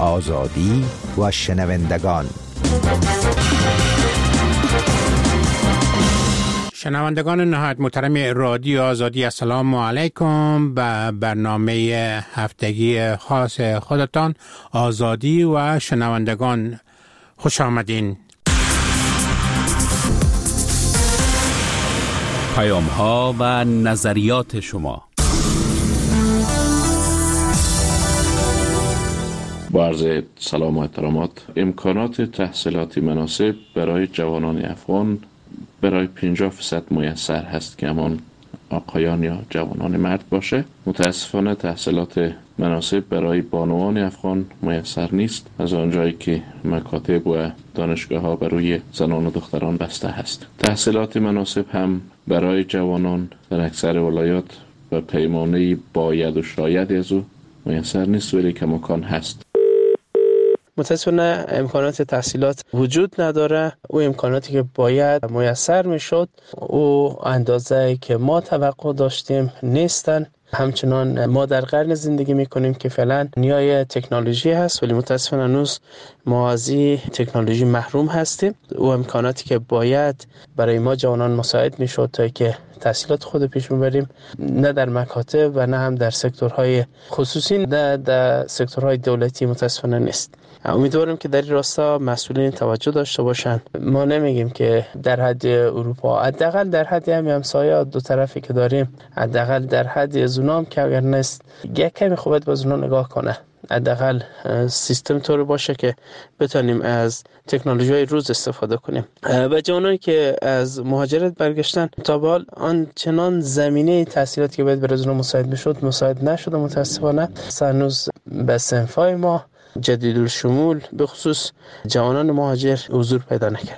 آزادی و شنوندگان. شنوندگان نهایت محترم رادیو آزادی، السلام علیکم. به برنامه هفتگی خاص خودتان آزادی و شنوندگان خوش آمدین. پیام‌ها و نظریات شما. با عرض سلام و احترامات، امکانات تحصیلاتی مناسب برای جوانان افغان برای 50% میسر هست که همان آقایان یا جوانان مرد باشه. متاسفانه تحصیلات مناسب برای بانوان افغان میسر نیست، از آنجایی که مکاتب و دانشگاه ها بر روی زنان و دختران بسته هست. تحصیلات مناسب هم برای جوانان در اکثر ولایات و پیمانه باید و شاید از او میسر نیست، ولی کماکان هست. متاسفانه امکانات تحصیلات وجود نداره. او امکاناتی که باید میسر میشد او اندازه که ما توقع داشتیم نیستن. همچنان ما در قرن زندگی میکنیم که فعلا نیای تکنولوژی هست، ولی متاسفانه هنوز ما از تکنولوژی محروم هستیم. او امکاناتی که باید برای ما جوانان مساعد میشد تا که تحصیلات خود پیش ببریم، نه در مکاتب و نه هم در سکتورهای خصوصی، نه در سکتورهای دولتی متاسفانه نیست. امیدوارم که در این راستا مسئولین توجه داشته باشند. ما نمیگیم که در حد اروپا، حداقل در حد همسایه دو طرفی که داریم، حداقل در حد از اونام که اگر نیست یک کمی خوبت باز اونا نگاه کنه. حداقل سیستم طور باشه که بتونیم از تکنولوژی های روز استفاده کنیم. و جوانانی که از مهاجرت برگشتن تا به حال آنچنان زمینه تحصیلاتی که باید برای اونها مساعد میشد مساعد نشده متاسفانه. هنوز به صنفای ما جدید الشمول به خصوص جوانان مهاجر حضور پیدا نکرد.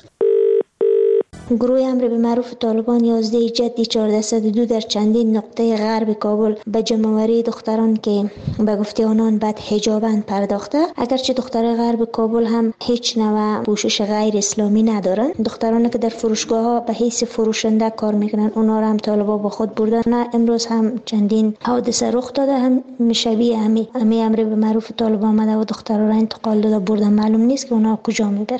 گروه امر به معروف طالبان 11 جدی 1402 در چندین نقطه غرب کابل به جمع‌آوری دختران که به گفته آنان بد حجابند پرداخته. اگرچه دختران غرب کابل هم هیچ نوع پوشش غیر اسلامی ندارند. دخترانی که در فروشگاه ها به حیث فروشنده کار میکنن اونا را هم طالبان با خود بردن. نه امروز هم چندین حادثه رخ داده، هم شبیه همین امر به معروف طالبان آمده و دختران را انتقال داده بردن. معلوم نیست که اونا کجا میبرن.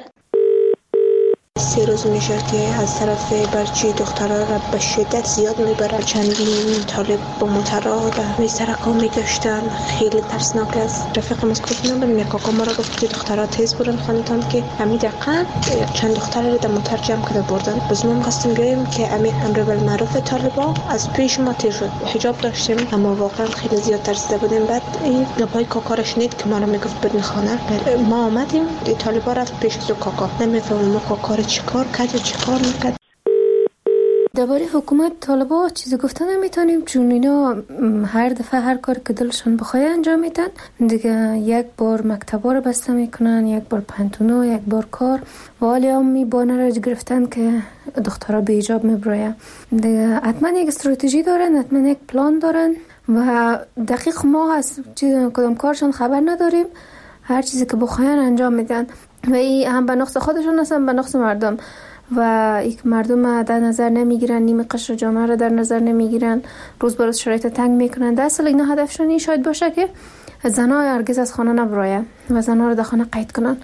3 روز میشه که از طرف برچی دخترها را به شدت زیاد میبرن. چندین طالب با موترها به سرکا میگشتن. خیلی ترسناک است. رفیقم از کجا نبودم، یک کاکا ما را گفت که دخترها تیز برن خانتان که همین دقیقا چند دختر را در موتر جمع کرده بردن. باز ما می‌خواستیم بیایم که امر بالمعروف طالبا از پیش ما تیر شد. حجاب داشتیم اما واقعا خیلی زیاد ترسیده بودیم. بعد این لبای کاکا را شنید که ما را میگفت برین خانه. ما آمدیم، طالبا رفت پیش از کاکا. نمیفهمم ما کاکا چیکار میکرد. درباره حکومت طالبا چیزی گفتن نمیتونیم، چون اینا هر دفعه هر کار که دلشون بخواد انجام میدن دیگه. یک بار مکتبا رو بسته میکنن، یک بار پنتونا، یک بار کار، و حالی هم میبانه را گرفتن که دخترها به حجاب میبراین دیگه. حتما یک استراتژی دارن، حتما یک پلان دارن و دقیق ما از کدام کارشون خبر نداریم. هر چیزی که بخواین انجام میدن و این هم به نقص خودشون هستن، به نقص مردم. و یک مردم در نظر نمیگیرن، نیمه قشر جامعه را در نظر نمیگیرن، روز به روز شرایط تنگ میکنن. در اصل اینا هدفشون این شاید باشه که زنها هرگز از خانه نبراین و زنها رو در خانه قید کنن.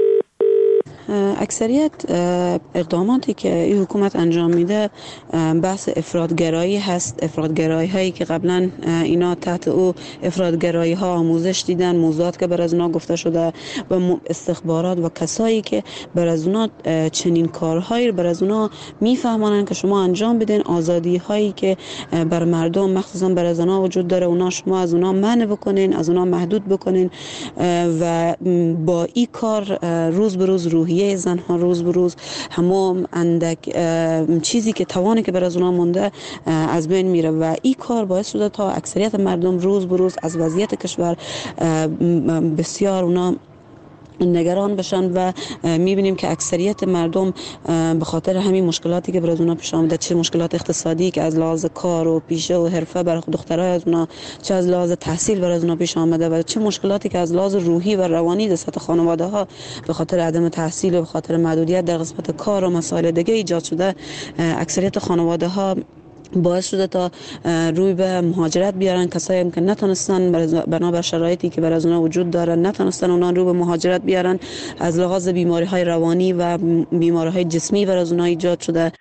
اکثریت اقداماتی که این حکومت انجام میده بحث افراطگرایی هست. افراطگرایی هایی که قبلا اینا تحت او افراطگرایی ها آموزش دیدن، موضوعات که بر از اونا گفته شده و استخبارات و کسایی که بر از اونا چنین کارهایی بر از اونا میفهمانن که شما انجام بدین. آزادی هایی که بر مردم مخصوصا بر از اونا وجود داره اونا شما از اونا منع بکنین، از اونا محدود بکنین و با این کار روز به روز روحیه زنها روز به روز همون اندک چیزی که توانی که بر از اونا مونده از بین میره و این کار باعث شده تا اکثریت مردم روز به روز از وضعیت کشور بسیار اونا نگران بشن و میبینیم که اکثریت مردم به خاطر همین مشکلاتی که برای اونا پیش آمده، چه مشکلات اقتصادی که از لحاظ کار و پیشه و حرفه برای دخترای از اونا، چه از لحاظ تحصیل برای اونا پیش آمده و چه مشکلاتی که از لحاظ روحی و روانی در سطح خانواده ها به خاطر عدم تحصیل و به خاطر محدودیت در قسمت کار و مسائل دیگه ایجاد شده. اکثریت خانواده ها باعث شده تا روی به مهاجرت بیارن. کسایی هم که نتونستن بنابر شرایطی که بر از اونها وجود داره نتونستن اونها رو به مهاجرت بیارن، از لحاظ بیماری های روانی و بیماری های جسمی بر از اونها ایجاد شده.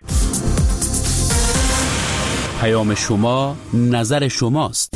پیام شما نظر شماست.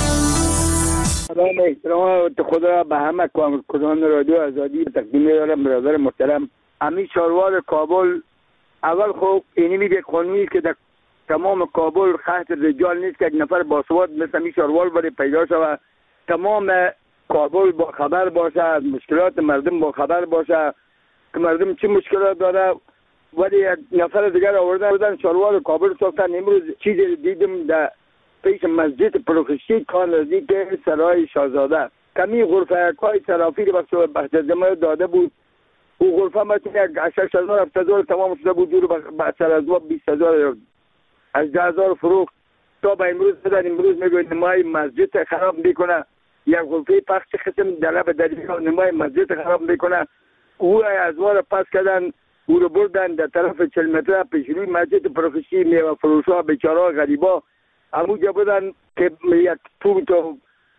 سلام، احترام خدا به همه کارکنان رادیو آزادی تقدیم می‌دارم. برادر محترم امیر چاروار کابل، اول خوب اینی میگه قانونی که در تمام کابل خط رجال نیست که یک نفر باسواد مثل امیر چاروار برای پیدا شود، تمام کابل با خبر باشه، از مشکلات مردم با خبر باشه که مردم چه مشکلات داره. ولی یک نفر دیگر آوردن چاروار کابل ساختن. امروز چیزی دیدم در پیش مسجد پروخشتی کار نزدیک سرای شاهزاده کمی غرفه های صرافی رو بخش جمعه داده بود. او غرفه مثل یک 6,000 7,000 تمام شده بود، دور به سر از 20,000 از 10,000 فروخت تا به امروز بدن. امروز میگوید نمای مسجد خراب میکنه، یک غرفه پخش قسم دلب دریا نمای مسجد خراب میکنه. او از وار پس کردن، او رو بردن در طرف 40 متر پیش روی مسجد پروخشتی میوه فروشا بیچاره غریبا همونجا بودن که یک توت و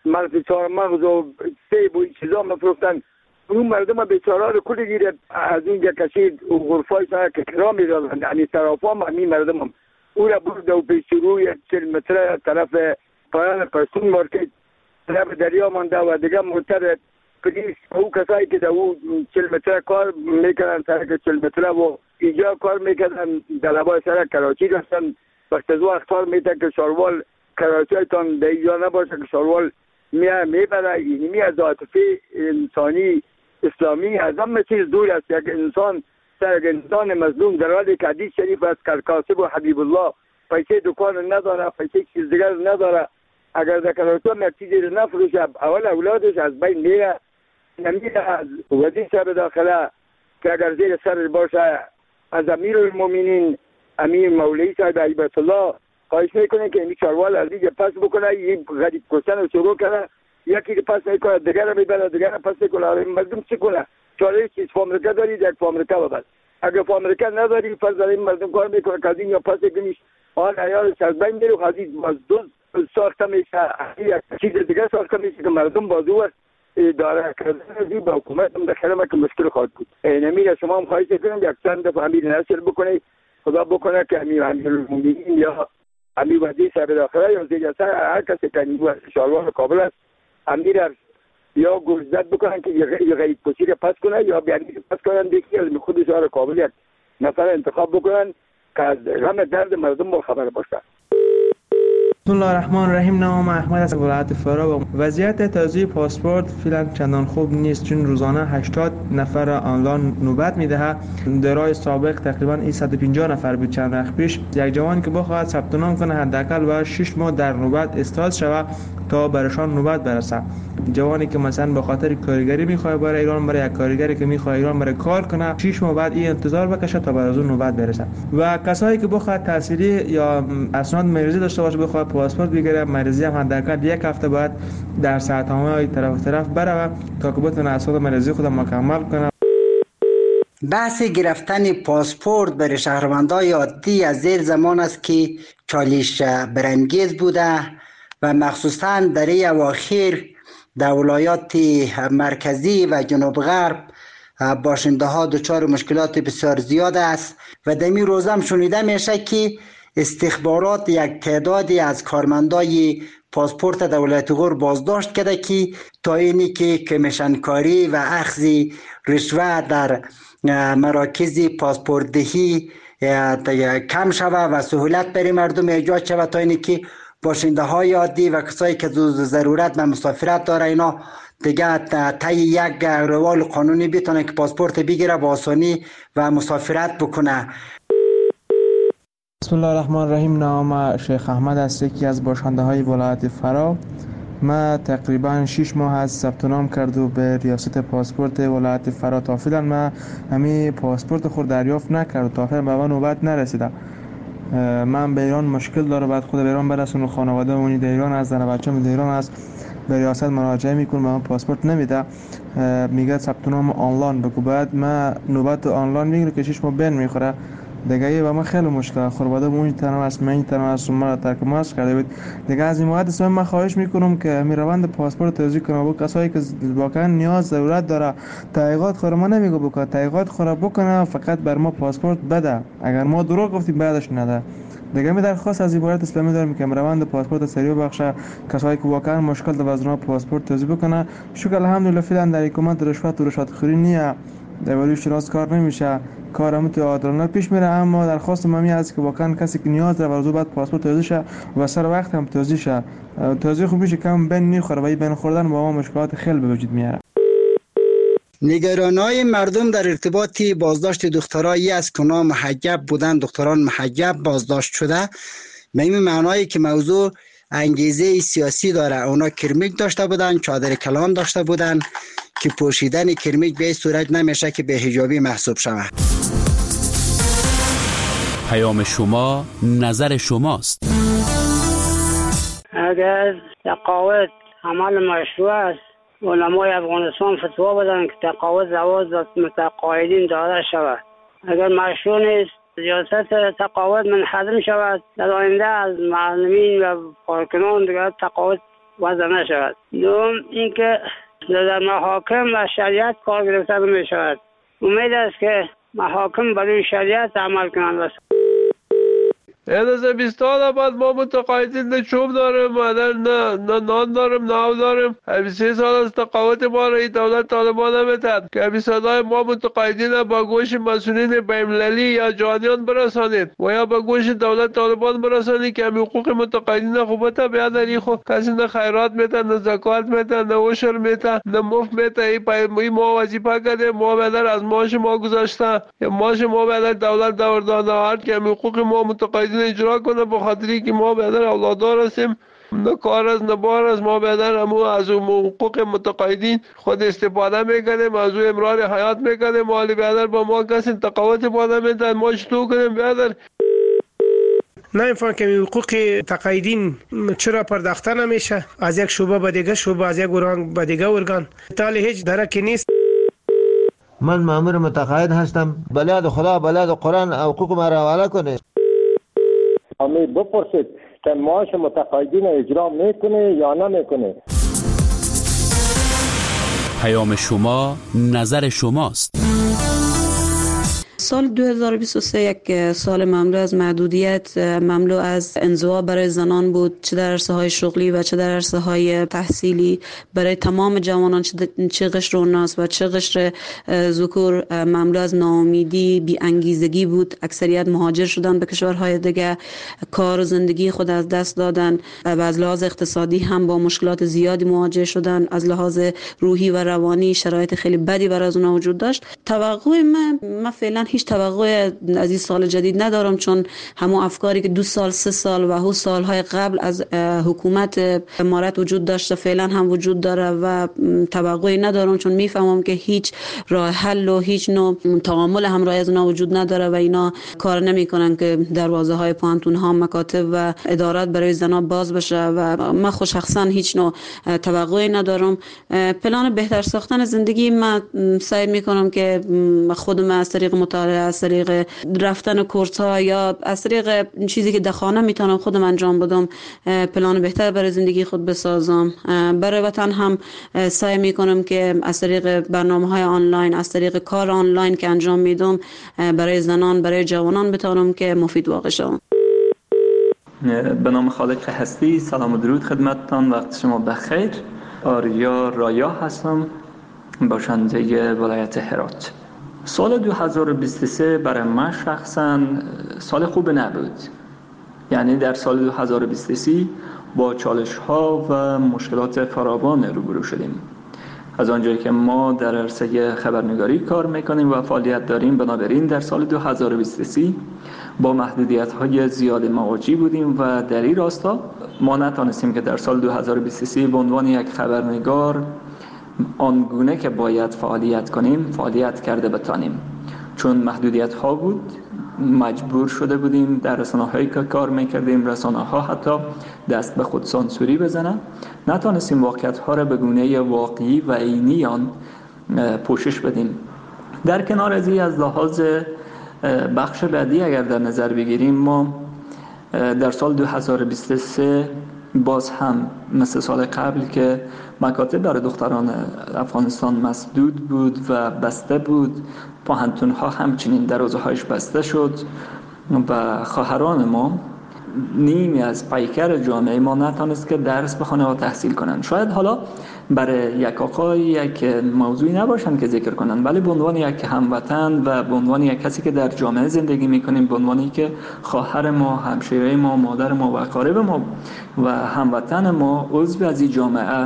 مغز و سیب و این چیزا مفروختن. اون مردم بیچاره رو کلی گیرد از اینجا کشید و غرفای سر که کرا میدادن، یعنی صرافا هم همین مردم هم او را برد و پیش روی 40 متر طرف پایان پرسون مارکت طرف دریا مانده و دیگه مرتر پلیس او کسایی که در او 40 متر کار میکنن سرک 40 متر و اینجا کار میکنن در لبای سرک کراچی داشتن. وقت از اختار میتن که شاروال کراچی هایتان در اینجا نباشه که شاروال میبره. اینمی از عاطفه انسانی اسلامی از همه چیز دور است. یک انسان انسان مظلوم در حالی که حدیث شریف از کاسب و حبیب الله پیسه دکان نداره، پیسه چیز دیگر نداره، اگر در کراچی هم یک چیزی رو نفروشه اول اولادش از بین میره. نمیره از وزیر صاحب داخله که اگر زیر سر باشه، از امیر المومنین امیر مولوی صاحب عیبت الله خواهش میکنه که این چاروال از دیگه پس بکنه. این غریب کشتن رو شروع کنه، یکی که پس میکنه دیگر رو میبره، دیگر رو پس میکنه. مردم چی کنه؟ چاره چیز فامریکا دارید، یک فامریکا ببر. اگر فامریکا نداری فرض داریم مردم کار میکنه که از این یا پس کنیش آن عیالش از بین میره و از این دوز ساخته میشه، یک چیز دیگر ساخته میشه که مردم بازو اداره کردن با حکومت هم داخل که مشکل خواهد بود. نمیره شما هم خواهش کنم یک چند دفعه امیر نشر بکنید، خدا بکنه که امیر المومنین یا امیر وزیر صاحب داخله یا وزیر اصل هر کسی که نیروی شاروار کابل است امیر یا گوشزد بکنن که یه غریب کشی رو پس کنه یا بیانی پس کنن دیگه از خود شهر کابل یک نفر انتخاب بکنن که از غم درد مردم با خبر باشه. بسم الله الرحمن الرحیم. نام احمد از ولایت فرا. وضعیت توزیع پاسپورت فعلا چندان خوب نیست، چون روزانه 80 نفر آنلاین نوبت میدهد. در راه سابق تقریبا 150 نفر بود چند وقت پیش. یک جوان که بخواهد ثبت نام کنه حداقل باید 6 ماه در نوبت استاد شود تا برشان نوبت برسه. جوانی که مثلا به خاطر کارگری میخواد برای ایران، برای یک کارگری که میخواد ایران برای کار کنه 6 ماه بعد این انتظار بکشه تا بعد از اون نوبت برسه. و کسایی که بخواد تحصیلی یا اسناد مریضی داشته باشه بخواد پاسپورت بگیره، مریضی هم حداقل یک هفته باید در ساعت‌های طرف بره تا که بتونه اسناد مریضی خود مکمل کنه. بحث گرفتن پاسپورت برای شهروندان عادی از زیر زمان است که چالش برانگیز بوده و مخصوصا در این اواخر در ولایات مرکزی و جنوب غرب باشنده ها دچار مشکلات بسیار زیاد است و در این روزه هم شنیده میشه که استخبارات یک تعدادی از کارمندای پاسپورت دولت غور بازداشت کرده که تا اینی که کمیشنکاری و اخذ رشوه در مراکز پاسپورت دهی کم شود و سهولت برای مردم ایجاد شود تا اینی که باشنده های عادی و کسایی که ضرورت و مسافرت داره اینا دیگه طی یک روال قانونی بتونه که پاسپورت بگیره با آسانی و مسافرت بکنه. بسم الله الرحمن الرحیم. نام شیخ احمد است، یکی از باشنده های ولایت فرا. ما تقریبا 6 ماه از ثبت نام کرد و به ریاست پاسپورت ولایت فرا تا فعلا ما همین پاسپورت خود دریافت نکرد تا فعلا به من نوبت نرسیده. من به ایران مشکل داره، بعد خود به ایران برسونم، خانواده اونی در ایران است، زن بچه‌م در ایران است، به ریاست مراجعه میکنم، به من پاسپورت نمیده، میگه ثبت نام آنلاین بگو. بعد من نوبت آنلاین میگیره که 6 ماه بین میخوره. دیگه و من خیلی مشکل خورباده اون تنها است من تنها است ما ترک ماست کرده بود دیگه. از این موقع من خواهش میکنم که می روند پاسپورت توضیح کنه با کسایی که واقعا نیاز ضرورت داره. تحقیقات خور ما نمیگه بکنه، تحقیقات خور بکنه، فقط بر ما پاسپورت بده. اگر ما دروغ گفتیم بعدش نده. دیگه می درخواست از عبارت اسلامی دارم که روند پاسپورت سریع بخشه، کسایی که واقعا مشکل داره از اونها پاسپورت توضیح بکنه. شکر الحمدلله فعلا در حکومت رشوت خوری نیه، در شناس کار نمیشه، کار هم تو عادلانه پیش میره. اما درخواست ممی است که واقعا کسی که نیاز داره ورزو بعد پاسپورت توضیح شه و سر وقت هم توضیح شه. توضیح خوب میشه کم بین میخوره و این بین خوردن با ما مشکلات خیلی به وجود میاره. نگرانی‌های مردم در ارتباط بازداشت دخترایی است که اونا محجب بودن، دختران محجب بازداشت شده، به این معنایی که موضوع انگیزه سیاسی داره. اونا کرمیک داشته بودن، چادر کلان داشته بودن که پوشیدن کرمیک به این صورت نمیشه که به حجابی محسوب شود. پیام شما نظر شماست. اگر تقاعد عمل مشروع است، علمای افغانستان فتوا بدن که تقاعد زواج متقاعدین داده شود. اگر مشروع نیست، سیاست تقاعد منحدم شود، در آینده از معلمین و کارکنان دیگر تقاعد وضع نشود. دوم اینکه در محاکم و شریعت کار گرفته نمی شود. امید است که محاکم برای شریعت عمل کنند. از 20 سال بعد ما متقاعدین نه چوب داریم، نه نان داریم، نه آب داریم. 23 سال از تقاعد ما را دولت طالبان نمیتد که صدای ما متقاعدین با گوش مسئولین بین‌المللی یا جهانیان برسانید و یا با گوش دولت طالبان برسانید که حقوق متقاعدین خوبت بیادری خو کسی نه خیرات میتن، نه زکات میتن، نه عشر میتن، نه مفت میتن. این ما وظیفه کرده، ما بدر از معاش ما گذاشته، معاش ما بدر دولت داده هر که حقوق ما متقاعدین اجرا کنه، به خاطری که ما بدر اولادار هستیم، نه کار از نه بار از ما بدر همو از حقوق متقاعدین خود استفاده میکنیم، از امرار حیات میکنیم. مالی بدر با ما کسی تقاعد باده میدن، ما چطور کنیم بدر؟ نمی‌فهمم که حقوق تقاعدین چرا پرداخته نمیشه از یک شعبه به دیگه شعبه، از یک ارگان به دیگه ارگان، تالی هیچ درکی نیست. من مأمور متقاعد هستم، بلاد خدا بلاد قرآن حقوق ما را حواله کنه. امی بپرسید که معاش متقاعدین اجرا میکنه یا نمیکنه. پیام شما نظر شماست. سال 2023 یک سال مملو از محدودیت، مملو از انزوا برای زنان بود، چه در عرصه‌های شغلی و چه در عرصه‌های تحصیلی. برای تمام جوانان چه قشر اوناس و چه قشر ذکور مملو از ناامیدی، بی انگیزگی بود. اکثریت مهاجر شدن به کشورهای دیگه، کار و زندگی خود از دست دادن و از لحاظ اقتصادی هم با مشکلات زیادی مواجه شدن. از لحاظ روحی و روانی شرایط خیلی بدی برای از اونها وجود داشت. توقع من فعلا هیچ توقع از این سال جدید ندارم، چون همون افکاری که 2 سال 3 سال و هو سالهای قبل از حکومت امارت وجود داشته فعلا هم وجود داره و توقعی ندارم، چون میفهمم که هیچ راه حل و هیچ نوع تعامل همراه از اونا وجود نداره و اینا کار نمیکنن که دروازه های پانتون ها، مکاتب و ادارات برای زنا باز بشه و من خود شخصا هیچ نوع توقعی ندارم. پلان بهتر ساختن زندگی من سعی میکنم که خودم از طریق مطالعه، از طریق رفتن کورس ها یا از طریق چیزی که در خانه میتونم خودم انجام بدم پلان بهتر برای زندگی خود بسازم. برای وطن هم سعی میکنم که از طریق برنامه‌های آنلاین، از طریق کار آنلاین که انجام میدم برای زنان، برای جوانان بتونم که مفید واقع شوم. به نام خالق هستی، سلام و درود خدمتتان، وقت شما بخیر. آریا رایا هستم، باشنده ولایت هرات. سال 2023 برای من شخصا سال خوب نبود. یعنی در سال 2023 با چالش ها و مشکلات فراوان روبرو شدیم. از آنجایی که ما در عرصه خبرنگاری کار میکنیم و فعالیت داریم، بنابراین در سال 2023 با محدودیت های زیاد مواجه بودیم و در این راستا ما نتانستیم که در سال 2023 به عنوان یک خبرنگار آنگونه که باید فعالیت کنیم فعالیت کرده بتانیم، چون محدودیت ها بود. مجبور شده بودیم در رسانه‌هایی که کار میکردیم رسانه‌ها حتی دست به خود سانسوری بزنن، نتانستیم واقعیت‌ها را به گونه واقعی و عینی آن پوشش بدیم. در کنار از این، از لحاظ بخش بعدی اگر در نظر بگیریم، ما در سال 2023 باز هم مثل سال قبل که مکاتب برای دختران افغانستان مسدود بود و بسته بود، پوهنتون ها همچنین دروازه‌هایش بسته شد و خواهران ما، نیمی از پیکر جامعه ما نتونست که درس بخونه و تحصیل کنند. شاید حالا برای یک آقای یک موضوعی نباشند که ذکر کنند، ولی به عنوان یک هموطن و به عنوان یک کسی که در جامعه زندگی میکنیم، به عنوانی که خواهر ما، همشیره ما، مادر ما و اقارب ما و هموطن ما عضو از این جامعه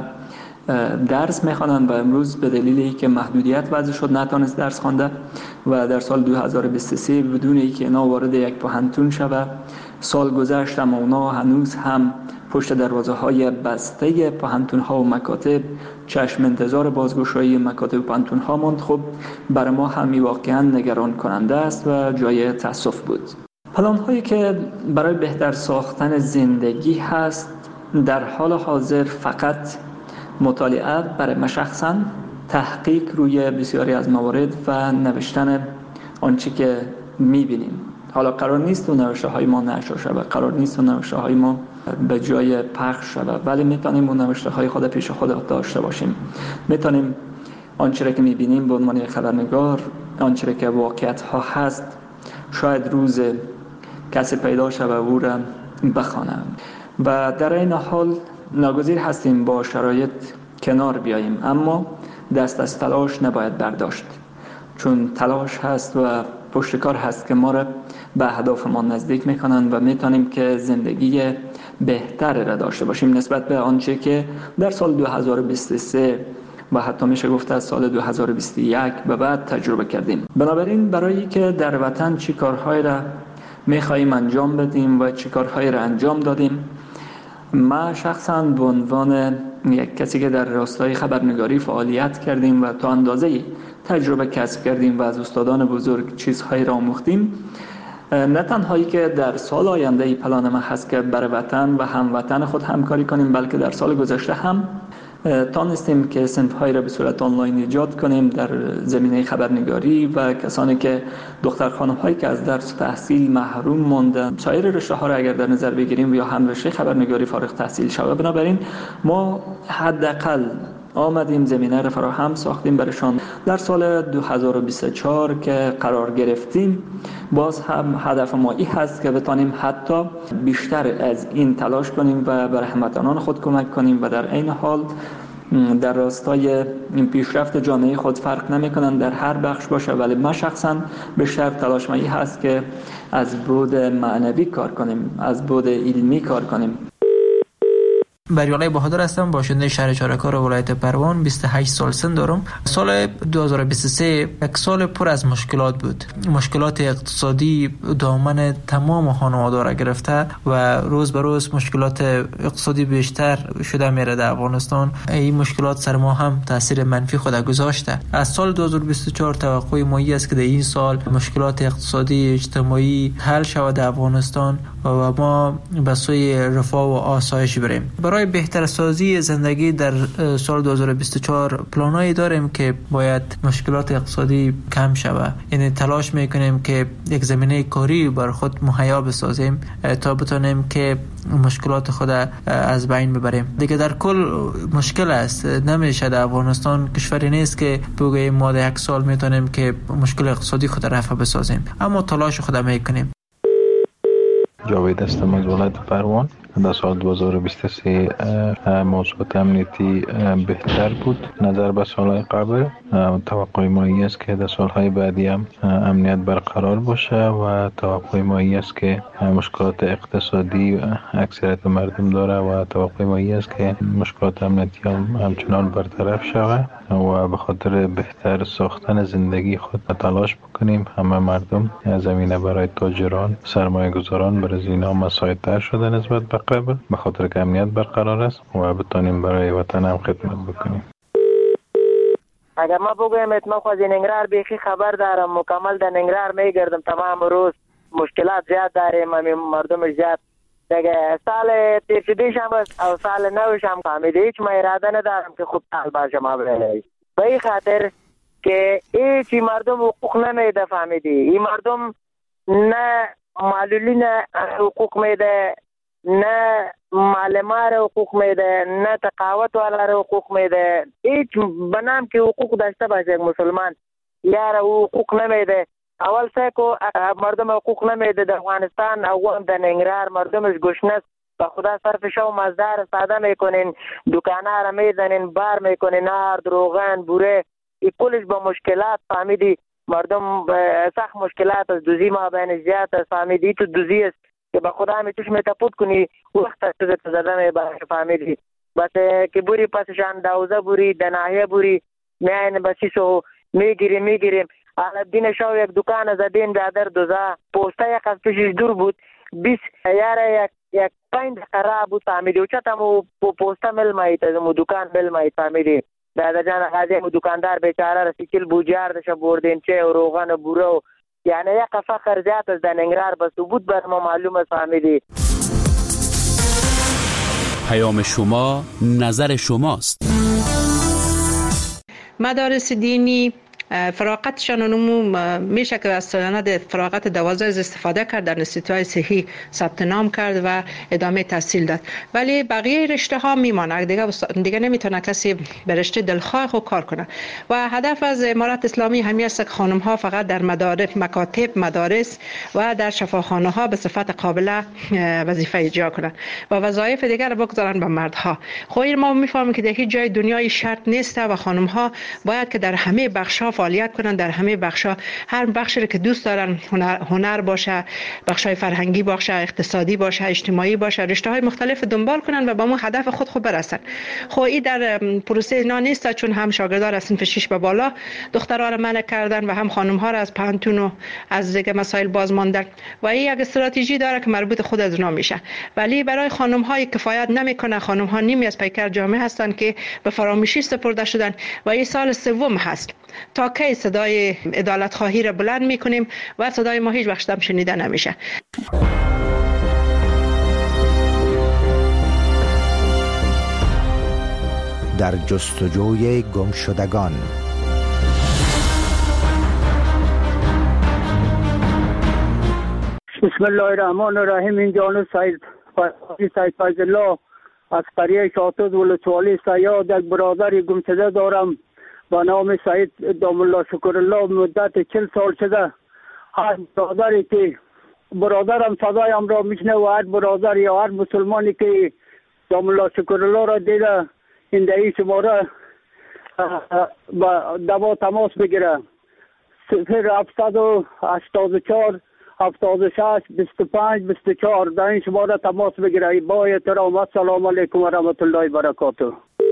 درس میخوانند و امروز به دلیلی که محدودیت وضع شد نتونست درس خوانده و در سال 2023 بدون اینکه اینا وارد یک پوهنتون شود، سال گذشت اما اونا هنوز هم پشت دروازه های بسته پوهنتون ها و مکاتب چشم انتظار بازگشایی مکاتب و پوهنتون ها ماند. خب برای ما هم واقعا نگران کننده است و جای تأسف بود. پلان هایی که برای بهتر ساختن زندگی هست در حال حاضر فقط مطالعه برای من شخصا، تحقیق روی بسیاری از موارد و نوشتن آنچه که میبینیم. حالا قرار نیست اون نوشته های ما نشر شود، قرار نیست اون نوشته های ما به جای پخش شود، ولی میتونیم اون نوشته های خود پیش خود داشته باشیم. میتونیم آنچه که میبینیم به عنوان یک خبرنگار، آنچه که واقعیت ها هست، شاید روز کسی پیدا شود و او را بخوانه و در این حال ناگزیر هستیم با شرایط کنار بیاییم، اما دست از تلاش نباید برداشت، چون تلاش هست و پشتکار هست که ما را به اهدافمان نزدیک میکنند و میتونیم که زندگی بهتر را داشته باشیم نسبت به آنچه که در سال 2023 و حتی میشه گفت از سال 2021 به بعد تجربه کردیم. بنابراین برای که در وطن چی کارهای را میخواییم انجام بدیم و چی کارهای را انجام دادیم، ما شخصا به عنوان یک کسی که در راستای خبرنگاری فعالیت کردیم و تا اندازه‌ای تجربه کسب کردیم و از استادان بزرگ چیزهایی را آموختیم، نه تنهایی که در سال آینده پلان ما هست که برای وطن و هموطن خود همکاری کنیم، بلکه در سال گذشته هم تانستیم که صنف‌هایی را به صورت آنلاین ایجاد کنیم در زمینه خبرنگاری و کسانی که دختر خانم‌هایی که از درس تحصیل محروم ماندن، سایر رشته‌ها را اگر در نظر بگیریم یا هم رشته خبرنگاری فارغ التحصیل شود. بنابراین ما حداقل آمدیم زمینه را فراهم ساختیم برشان. در سال 2024 که قرار گرفتیم، باز هم هدف ما این هست که بتانیم حتی بیشتر از این تلاش کنیم و برای هموطنان خود کمک کنیم و در این حال در راستای این پیشرفت جامعه خود فرق نمی‌کنند در هر بخش باشه، ولی ما شخصا بیشتر تلاش ما این هست که از بعد معنوی کار کنیم، از بعد علمی کار کنیم. بریالای بهادر هستم، باشنده شهر چاره‌کار ولایت پروان. 28 سال سن دارم. سال 2023 یک سال پر از مشکلات بود. مشکلات اقتصادی دامن تمام خانواده را گرفته و روز به روز مشکلات اقتصادی بیشتر شده میره در افغانستان. این مشکلات سر ما هم تاثیر منفی خود گذاشته. از سال 2024 توقع ما است که در این سال مشکلات اقتصادی اجتماعی حل شود در افغانستان و ما به سوی رفاه و آسایش بریم. برای بهتر سازی زندگی در سال 2024 پلانایی داریم که باید مشکلات اقتصادی کم شود. یعنی تلاش میکنیم که یک زمینه کاری بر خود مهیا بسازیم تا بتونیم که مشکلات خود از بین ببریم. دیگه در کل مشکل است، نمیشه در افغانستان کشوری نیست که بگوییم ما در یک سال میتونیم که مشکل اقتصادی خود رفع بسازیم، اما تلاش خود میکنیم. جاوید هستم از ولایت پروان. در سال 2023 موضوعات امنیتی بهتر بود نظر به سالهای قبل. توقع ما این است که در سالهای بعدی هم امنیت برقرار باشه و توقع ما این است که مشکلات اقتصادی اکثریت مردم داره و توقع ما این است که مشکلات امنیتی هم همچنان برطرف شود و به خاطر بهتر ساختن زندگی خود تلاش بکنیم. همه مردم زمینه برای تاجران، سرمایه گذاران برای اینا مساعدتر شده نسبت به قبل، به خاطر که امنیت برقرار است و بتونیم برای وطن هم خدمت بکنیم. اگر ما بگویم ما خود ننگرهار بیخی خبر دارم، مکمل در ننگرهار میگردم تمام روز، مشکلات زیاد داریم، مردم زیاد دیگه. سال تیرشدیش هم او سال نوش هم فهمیده، هیچ ما اراده ندارم که خوب سال باشه ما بله، به این خاطر که هیچی مردم حقوق نمیده. فهمیدی این مردم نه معلولین حقوق میده، نه معلمان را حقوق میده، نه تقاوت والا را حقوق میده. هیچ بنام که حقوق داشته باشه یک مسلمان یار حقوق نمیده. اول سه مردم حقوق نمیده در افغانستان، او در ننگرهار مردمش گشنه است. با خدا صرف شو مزدار ساده میکنین، دکانه را میزنین، بار میکنین، نار روغن بوره، این کلش با مشکلات فهمیدی. مردم سخت مشکلات از دوزی ما بین زیاد است فهمیدی. تو دوزی است که با خدا میتوش میتپود کنی وقت از زدن باش فهمیدی. بس که بوری پسشان دوزه بوری دناهیه بوری میاین بسیسو میگیریم. الدین شو یک دکان زدین در دوزه پوسته یک از پیشش دور بود 20 یاره یک 5 دقیقه بود فهمیدی. و چطمو پوسته مل مایید از مو دکان مل مایید فهمیدی. دادا جان خازی مو دکاندار بیچاره رسیکل بوجار دشه بردین چه و روغن و بورو. یعنی یک فخر زیاد از دنگرار بس بود بر ما معلوم است فهمیدی. پیام شما نظر شماست. مدارس دینی فراغتشان میشه که از سند فراغت 12 استفاده کرد، در انستیتوهای صحی ثبت نام کرد و ادامه تحصیل داد، ولی بقیه رشته ها میمانه دیگه نمیتونه کسی به رشته دلخواه خود کار کنه. و هدف از امارت اسلامی همین است که خانم ها فقط در مکاتب، مدارس و در شفاخانه ها به صفت قابله وظیفه اجرا کنند و وظایف دیگر را بگذارن به مردها. خب ما میفهمیم که در هیچ جای دنیای شرط نیست و خانم ها باید که در همه بخش ها فعالیت کنن، در همه بخشا هر بخشی که دوست دارن، هنر باشه، بخشای فرهنگی باشه، اقتصادی باشه، اجتماعی باشه، رشته‌های مختلف دنبال کنن و به اون هدف خود برسن. خب این در پروسه اینا نیست، چون هم شاگردان از صنف 6 به بالا دخترها را منع کردن و هم خانم‌ها را از پانتون و از دیگه مسائل باز ماندن و این یک استراتژی داره که مربوط خود از اونا میشه. ولی برای خانم‌های کفایت نمیکنه. خانم‌ها نیمی از پیکر جامعه هستن که به فراموشی سپرده شدن و این سال سوم هست تا کی صدای عدالت خواهی را بلند میکنیم و صدای ما هیچ وقت هم شنیده نمیشه. در جستجوی گمشدگان. بسم الله الرحمن الرحیم. این جانب سید فیض الله از قریه شاطز ولسوالی سیاد یک برادر گمشده دارم با نام سعید دام الله شکر الله. مدت 40 سال شده هر برادری که برادرم صدایم را میشنه و هر برادر یا هر مسلمانی که دام الله شکر الله را دیده این دهی شماره با دوا تماس بگیره 0784 76 25 24 در این شماره تماس بگیره. با احترام السلام علیکم و رحمت الله و برکاته.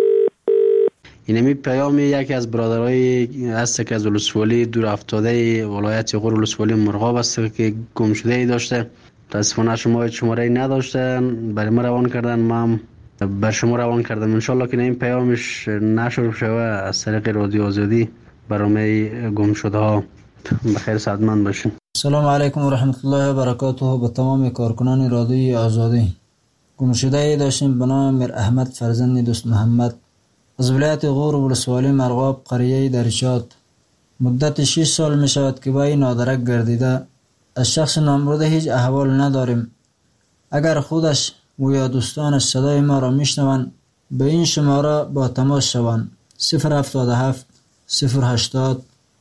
اینمی پیام یکی از برادرای هست که از ولسوالی دور افتاده ولایت غور ولسوالی مرغاب است که گم شده ای داشته. متاسفانه شما شماره نداشتن، برای ما روان کردن، ما هم بر شما روان کردم. ان شاء الله که این پیامش نشر شوه از طریق رادیو آزادی برنامه گم شده ها. بخیر سعادتمند باشین. سلام علیکم و رحمت الله و برکاته. به تمام کارکنان رادیوی آزادی. گم شده ای داشتیم به نام میر احمد فرزند دوست محمد از ولایت غور ولسوالی مرغاب قریه دریچات. مدت 6 سال می شود که با این نادرک گردیده. از شخص نامبرده هیچ احوال نداریم. اگر خودش و یا دوستانش صدای ما را میشنوند به این شماره با تماس شوند 077 080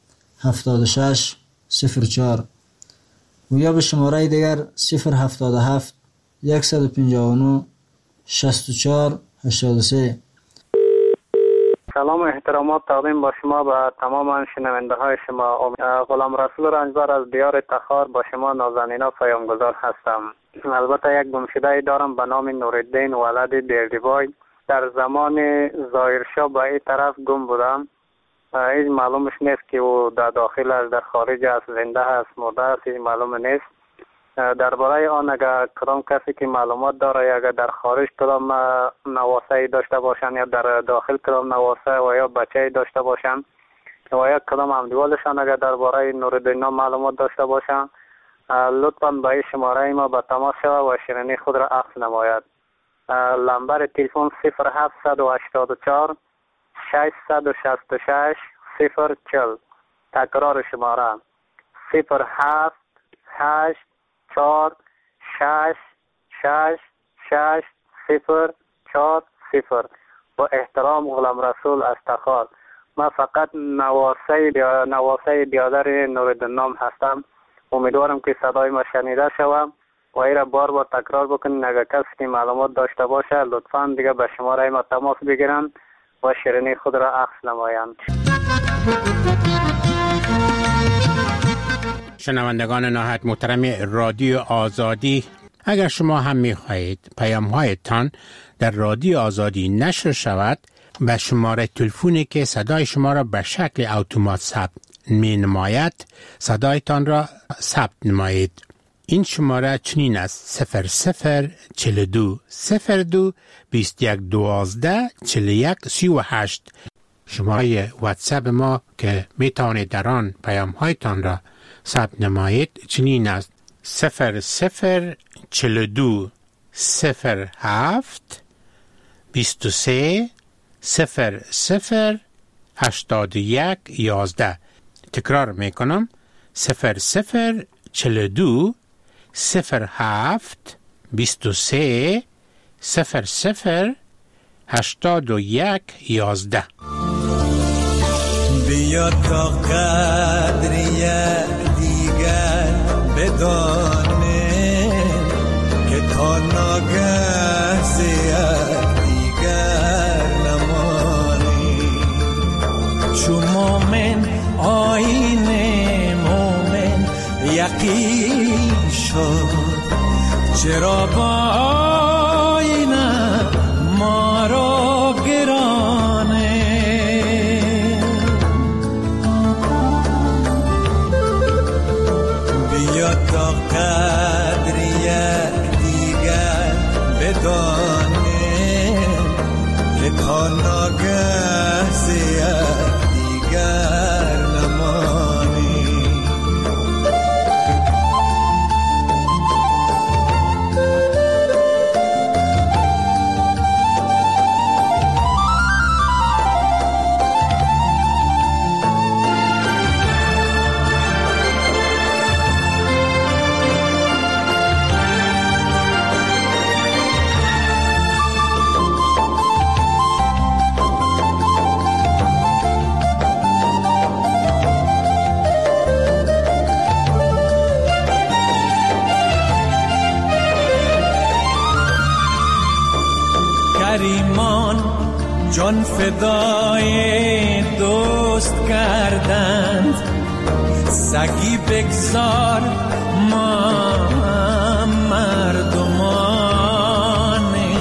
76 04 و یا به شماره دیگر 077 159 64 83. سلام و احترامات تقدیم با شما به تمام شنونده های شما. غلام رسول رنجبر از دیار تخار با شما نازنینا پیامگذار هستم. البته یک گمشده دارم به نام نورالدین ولد دیردیبای. در زمان ظاهرشاه به این طرف گم بودم. هیچ معلومش نیست که او در داخل است، در خارج است، زنده است، مرده است، هیچ معلوم نیست. درباره آن اگر کدام کسی که معلومات داره یا اگر در خارج کدام نواسه داشته باشن یا در داخل کدام نواسه و یا بچه داشته باشن و یا کدام همدیوالشان اگر درباره نورالدین معلومات داشته باشن لطفاً به این شماره ما به تماس شود و شنونی خود را عکس نماید. لمبر تلفن 0784 666 040. تکرار شماره 07 8 4 6 6 6 0 4 0. با احترام غلام رسول از تخار. من فقط نواسه بیادر نوردین نام هستم. امیدوارم که صدای ما شنیده شوم و ایره بار بار تکرار بکنین. اگر کسی که معلومات داشته باشه لطفاً دیگه به شماره ما تماس بگیرن و شیرینی خود را عکس نمایند. شنوندگان نهایت محترم رادیو آزادی، اگر شما هم می‌خواهید پیام‌هایتان در رادیو آزادی نشر شود، به شماره تلفنی که صدای شما را به شکل اتومات ثبت می‌نماید صدایتان را ثبت نمایید. این شماره چنین است: 0042 02 21 12 41 38. شماره واتساپ ما که میتوانید در آن پیام‌هایتان را ثبت نمایید چنین است: 0042 07 23 00 81 11. تکرار میکنم: 0042 07 23 00 81 11. بیا تا قدری دیگر بدانه که تا ناگه زیاد دیگر نمانی. چو مومن آیین مومن یقین شد، چرا با آینه ما را گرانه. بیا تا قدری دیگر بدانه که تا ناگه زیاد دیگر نمانی. کریمان جان فدای دوست کردند، سگی بگذار ما مردمانه.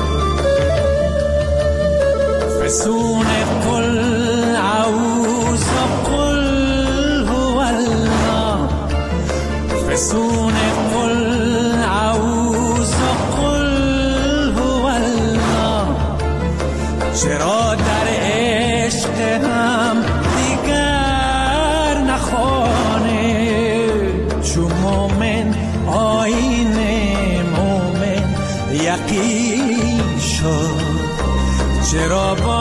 فسون قل اعوذ قل هو الله، فسون قل اعوذ قل هو الله. چرا در عشق هم دیگر نخوانه. چو مومن آیین مومن یقین شد، چرا با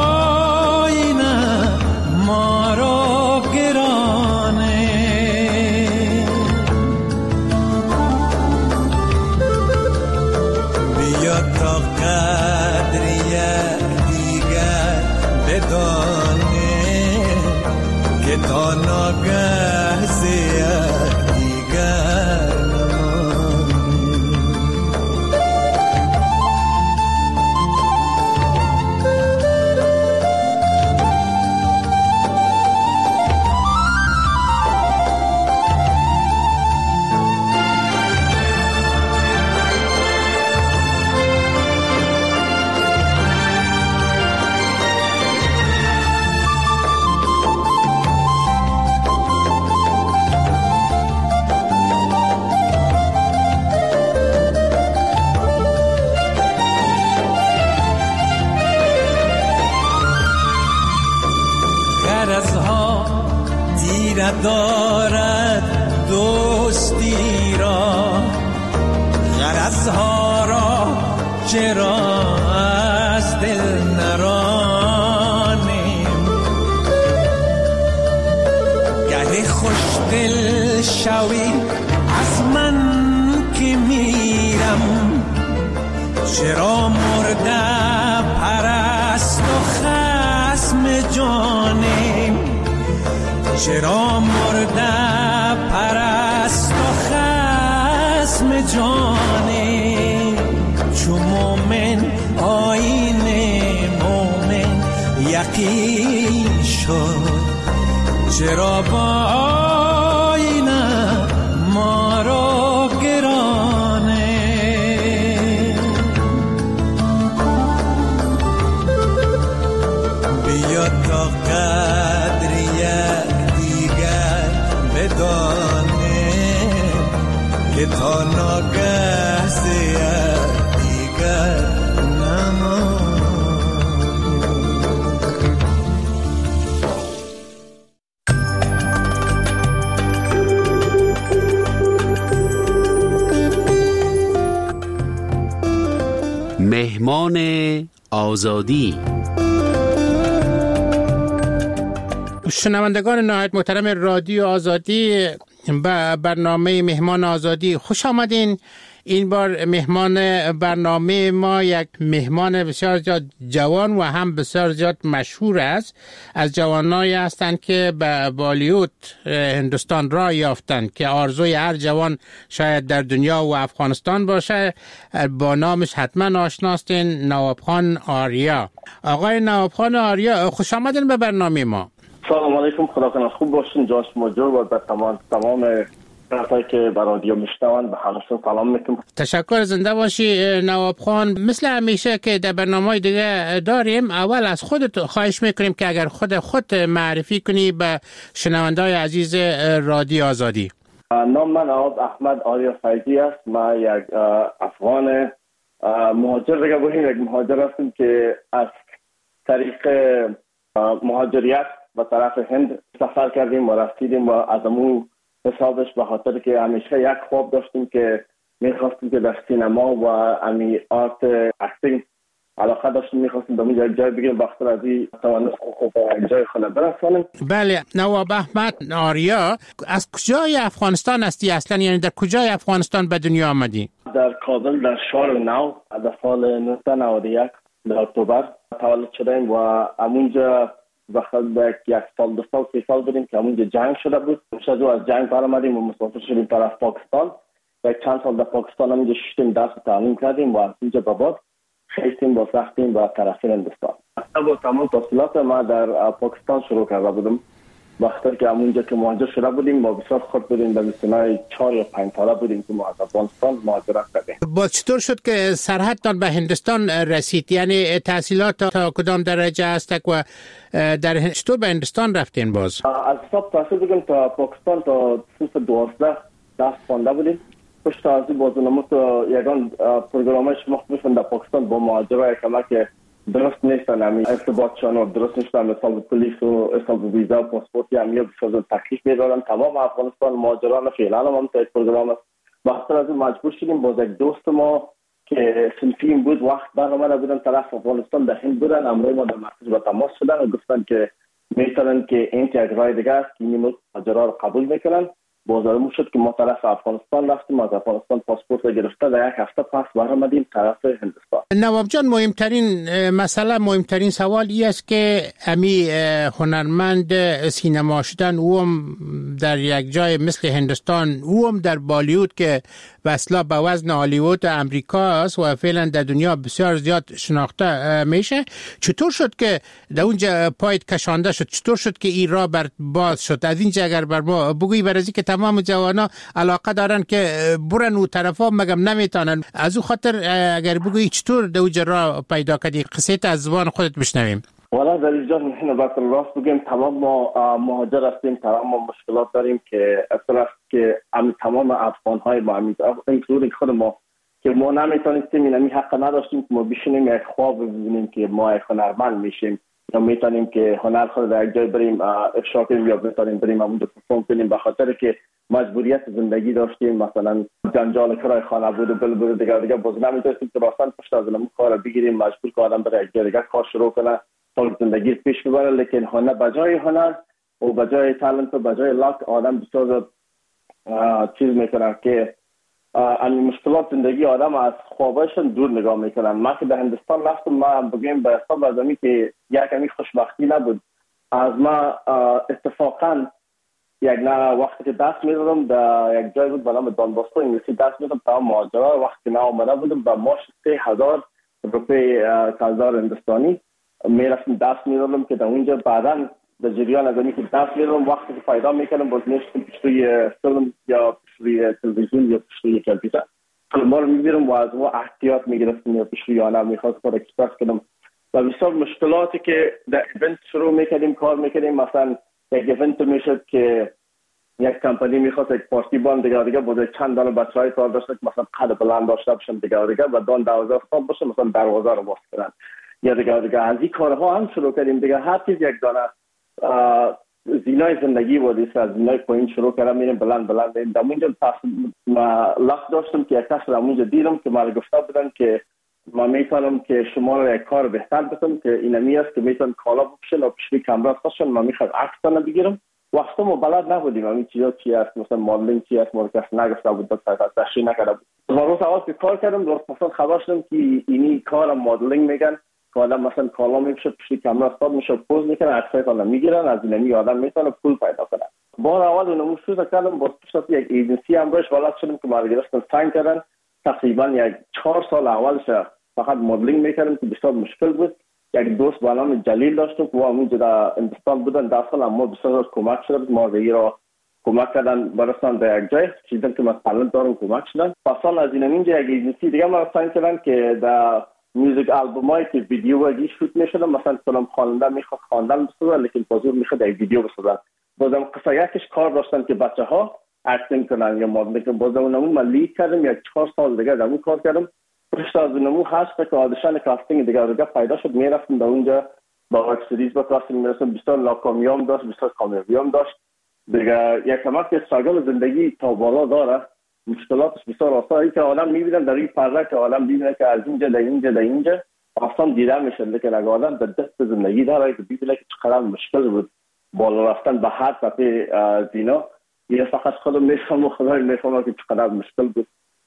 آینه ما را گرانه. بیا تا قدری دیگر بدانه که تا ناگه زیاد دیگر دارد دوستی را، غرضها را چرا از دل نرانیم. گه خوش دل شوی چرا مرده پرست و خصم جانیم، چرا مرده پرست و خصم جانیم، چو مومن آیین مومن یقین شد، چرا با آینه ما را گرانه. بیا تا قدر یک دیگر بدانیم که تا ناگه ز یک دیگر نمانیم. مهمان آزادی. شنوندگان نهایت محترم رادیو آزادی، به برنامه مهمان آزادی خوش آمدین. این بار مهمان برنامه ما یک مهمان بسیار زیاد جوان و هم بسیار زیاد مشهور است. از جوانایی هستند که به بالیوود هندوستان را یافتند که آرزوی هر جوان شاید در دنیا و افغانستان باشه. با نامش حتما آشناستین، نواب خان آریا. آقای نواب خان آریا، خوش آمدین به برنامه ما. سلام علیکم، خدا کنه خوب باشین. جان شما جور و به تمام کسایی که به رادیو میشنوند به همشون سلام میکنم. تشکر، زنده باشی نواب خان. مثل همیشه که در برنامه‌های دیگه داریم، اول از خودت خواهش میکنیم که اگر خود معرفی کنی به شنونده‌های عزیز رادیو آزادی. نام من نواب احمد آریا فیضی است. من یک افغان مهاجر دیگه بودیم، یک مهاجر هستیم که از طریق مهاجریت به طرف هند سفر کردیم و رسیدیم و از امون حسابش به خاطر که همیشه یک خواب داشتیم که میخواستیم که در سینما و امی آرت اکتینگ علاقه داشتیم، میخواستیم در یک جای بگیریم وقت از این توانست خوب جای خونه برسانیم. بله، نواب احمد آریا، از کجای افغانستان هستی اصلا؟ یعنی در کجای افغانستان به دنیا آمدی؟ در کابل، در شهر نو، در سال 1991 در اکتبر تولد شدیم و همونجا به یک سال 2 سال 3 سال بودیم که همونجا جنگ شده بود. شد از جنگ برآمدیم و مسافر شدیم طرف پاکستان. یک چند سال در پاکستان همونجا شدیم، درس تعلیم کردیم و از اینجا به بعد خیستیم با رفتیم به طرف هندوستان. با تمام تحصیلات ما در پاکستان شروع کرده بودم. وقتی که همونجا که مهاجر شده بودیم ما بسیار خود بودیم، به سنای 4 یا 5 ساله بودیم که ما از افغانستان مهاجرت کردیم. باز چطور شد که سرحدتان به هندوستان رسید؟ یعنی تحصیلات تا کدام درجه است و در چطور به هندوستان رفتین؟ باز از صبح تحصیل بودیم تا پاکستان تا صنف 12 درس خوانده بودیم. پشت از این بازنامه تو یگان پروگرامش مختلف در پاکستان با مهاجرای که درست نیستن، همین ارتباطشان و درست نیستن، مثال پلیس و حساب ویزا و پاسپورت همین بسیار تکلیف میدادن. تمام افغانستان مهاجران فعلا هم تا پروگرام است. وقتی از مجبور شدیم باز یک دوست ما که صنفیم بود وقت برآمده بودن طرف افغانستان در هند بودن، امروز ما در مرکز با تماس شدن و گفتن که میتونن که این یک راه دیگه است که این مهاجرا رو قبول میکنن. بازارمون شد که ما طرف افغانستان رفتیم، از افغانستان پاسپورت رو گرفته در یک هفته پس برآمدیم طرف هندوستان. نواب جان، مهمترین سوال این است که امی هنرمند سینما شدن اوم در یک جای مثل هندوستان، اوم در بالیوود که وصلا به وزن هالیوود امریکا است و فعلا در دنیا بسیار زیاد شناخته میشه، چطور شد که در اونجا پایت کشانده شد؟ چطور شد که این راه بر باز شد؟ از اینجا اگر بر ما بگویی، برای که تمام جوانا علاقه دارن که برن و طرفا مگم نمیتونن، از او خاطر اگر بگویی چطور در اونجا راه پیدا کردی، قصه از زبان خودت بشنویم. والا در اینجا نحن باید راست بگیم تمام ما مهاجر هستیم، تمام ما مشکلات داریم که اصلا است که تمام افغان های ما اینکلودینگ خود ما که ما نمیتونستیم، این حق نداشتیم که ما بشینیم یک خواب ببینیم که ما یک هنرمند میشیم یا میتونیم که هنر خود در یک جای بریم افشا کنیم یا بتونیم بریم اونجا پرفورم کنیم، به خاطر که مجبوریت زندگی داشتیم، مثلا جنجال کرای خانه بود و بل دیگه باز نمیتونستیم که راستن پشت از اون کار بگیریم، مجبور که آدم بره یک جای دیگه کار شروع کنه تا زندگی پیش ببره. لیکن هنر بجای هنر و بجای تالنت و بجای لاک آدم بسیار چیز میکنه که این مشکلات زندگی آدم از خوابشون دور نگاه میکنن. من که در هندوستان رفتم، ما بگیم به حساب از که یک کمی خوشبختی نبود. از ما اتفاقا یک نه وقتی که دست میدادم در یک جای بود به نام دانباسکو انگلیسی دست میدادم تا ماجرا وقتی نه آمده بودم با ماش 3000 روپی کارزار هندوستانی میرفتم دست میدادم که در اونجا بعدا در جریان از اینکه دست میدادم وقتی که پیدا میکردم باز میشتم پیش روی فیلم یا پیش روی تلویزیون یا پیش روی کامپیوتر فیلم رو میبیرم و از ما احتیاط میگرفتم یا پیش روی آنها میخواست خود اکسپرس کنم و بسیار مشکلاتی که در ایونت شروع میکردیم کار میکردیم. مثلا یک ایونت میشد که یک کمپانی میخواست یک پارتی بان دیگه بوده چند دانه بچهای کار داشته که مثلا قد بلند داشته باشن دیگه و دان 12 سال باشه مثلا دروازه رو باز کنن یا دیگه از این کارها هم شروع کردیم دیگه. هر چیز یک دانه زینای زندگی بود. از زینای پایین شروع کردم میریم بلند در اونجا لفظ داشتم که یک کس در اونجا دیدم که ما گفته بودن که ما میتونم که شما رو یک کار بهتر بکنم که اینمی است که میتونم کالا بپوشن و پیشوی کامرا باشن. ما میخوام عکس بگیرم وقتی ما بلد نبودیم همین چیزا چی است مثلا مدلینگ چی است کس نگفته بود تشریح نکرده بود. روز اول که کار کردم روز مثلا خبر شدم که اینی کار مدلینگ میگن که آدم مثلا کالا میپوشه پیشوی کامرا استاد میشه پوز میکنه عکسای کالا میگیرن از اینمی آدم میتونه پول پیدا کنه. بار اول اونم شروع کردم باز پیش یک ایجنسی هم روش بلد شدم که ما گرفتن ساین کردن. تقریبا یک 4 سال اولش فقط مدلینگ میکردم که بسیار مشکل بود. یک دوست با نام جلیل داشتم که اونجا در هندوستان بودن داخل اما بسیار کمک شد ما را کمک کردن برسان در یک جای چیزی که مثلا دارم کمک شدن. پسان از اینجا یک ایجنسی دیگه ما ساین کردن که در میوزیک آلبومایی که ویدیو و شوت میشدن مثلا فیلم خواننده میخواد خواندن بسازن لیکن بازور میخواد یک ویدیو بسازن. بازم قصه یکش کار داشتن که بچه‌ها اکتینگ کنن یا مدل. بازم اونمون من لید کردم یک 4 سال دیگه در اون کار کردم. پشت از اونمون هست که آدیشن کاستینگ دیگه پیدا شد میرفتم در اونجا با وب سریز با کاستینگ میرسم بسیار ناکامیام داشت بسیار کامیابیام داشت دیگه. یک کمک که استراگل زندگی تا بالا داره مشکلاتش بسیار آسان که آدم میبینن در این پرده که آدم میبینه که از اینجا در اینجا آسان دیده میشه لیکن اگه آدم در دست زندگی داره که ببینه که چقدر مشکل بود بالا رفتن به هر طرف دینا یه فقط خودم میفهمم و خدای میفهمم که چقدر مشکل بود.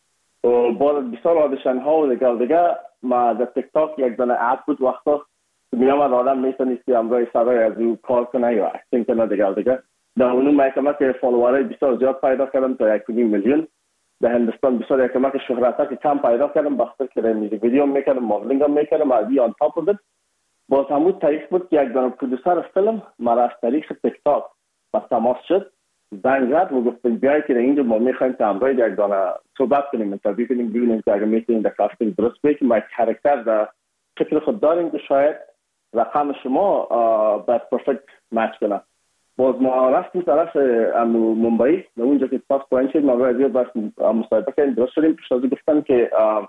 و بعد بسیار آدیشن ها و دیگه ما در تیک تاک یک دانه اپ بود وقتا میامد آدم میتونست که امرای سرای از او کار کنه یا اکتینگ کنه دیگه. در اونو محکمه که فالوورای بسیار زیاد پیدا کردم تا 1.5 میلیون. در هندوستان بسیار یکمه که شهرت که کم پیدا کردم بخاطر که میوزیک ویدیو میکردم مدلینگ هم میکردم از این آن تاپ بود. باز همون طریق بود که یک دانه پرودوسر فیلم مرا از طریق تیک تاک با تماس شد زنگ زد و گفت بیای که اینجا ما میخوایم که امروز یک دانه صحبت کنیم انترویو کنیم ببینیم که اگه میتونیم در کاستینگ درست بکنیم ما یک کاراکتر در فکر خود داریم که شاید رقم شما باید پرفکت مچ کنه. باز ما رفتیم طرف ممبئی در اونجا که پاس پایین شد ما باید بس مصاحبه کردیم درست شدیم. پیش از گفتن که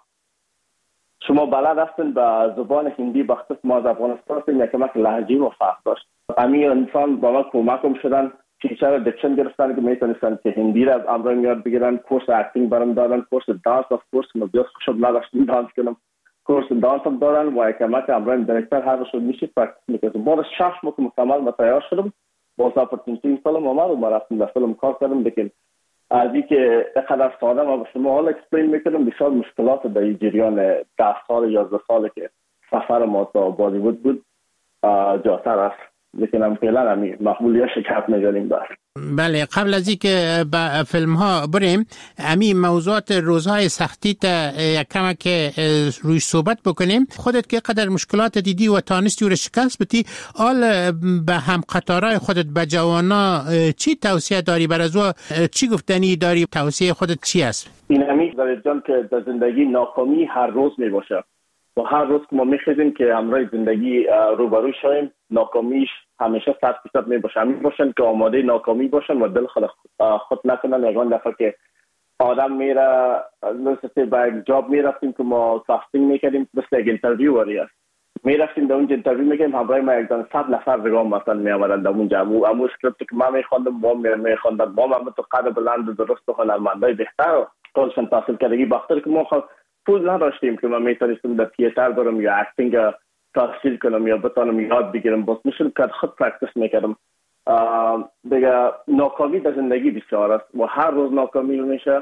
شما بلد هستین به زبان هندی بخصوص ما از افغانستان هستیم یک کمک لهجه و فرق داشت. همین انسان با ما کمکم شدن تیچر دکشن گرفتن که میتونستن که هندی را امروز یاد بگیرن. کورس اکتینگ برام دادن کورس دانس و کورس مبیاس خوشم نداشتم دانس کنم کورس دانس هم دادن و یک کمک امروز دایرکتر هر شد میشه پرکتیس میکردم. بعد 6 ماه مکمل ما تیار شدم باز اپورتونیتی فیلم اومد و ما رفتیم در فیلم کار کردم. لیکن از اینکه اینقدر ساده ما به شما حالا اکسپلین میکنم بسیار مشکلات در این جریان 10 سال 11 سالی که سفر ما تا بالیوود بود جاتر است. لیکن هم فعلا همین مقبولیت شکست می‌گیریم دار. بله قبل از اینکه به فیلم ها بریم همین موضوعات روزهای سختی تا یک کم که روی صحبت بکنیم. خودت که قدر مشکلات دیدی و تانستی و شکست بدی آل به هم قطارای خودت به جوانا چی توصیه داری بر از چی گفتنی داری توصیه خودت چی است؟ این همین در جان که در زندگی ناکامی هر روز می باشه و هر روز که ما می‌خوایم که امروز زندگی روبرو شویم ناکامیش همیشه 100% میباشه. همین باشن که آماده ناکامی باشن و دل خود نکنن. یگان دفعه که آدم میره مثل به یک جاب میرفتیم که ما کاستینگ میکردیم مثل یک انترویو واری است میرفتیم در اونجا انترویو میکردیم همراه ما یک دن 100 نفر رقم مثلا میآمدن در اونجا امو اسکریپت که ما میخواندم ما میخواندم ما تو قد بلند درست و هنرمندای بهتر خودشون تحصیل کردگی بخاطر که ما پول نداشتیم که ما میتونستیم در تئاتر برم یا اکتینگ تحصیل کنم یا بتونم یاد بگیرم. باز میشم که خود پرکتیس میکردم. دیگه ناکامی در زندگی بسیار است و هر روز ناکامی میشه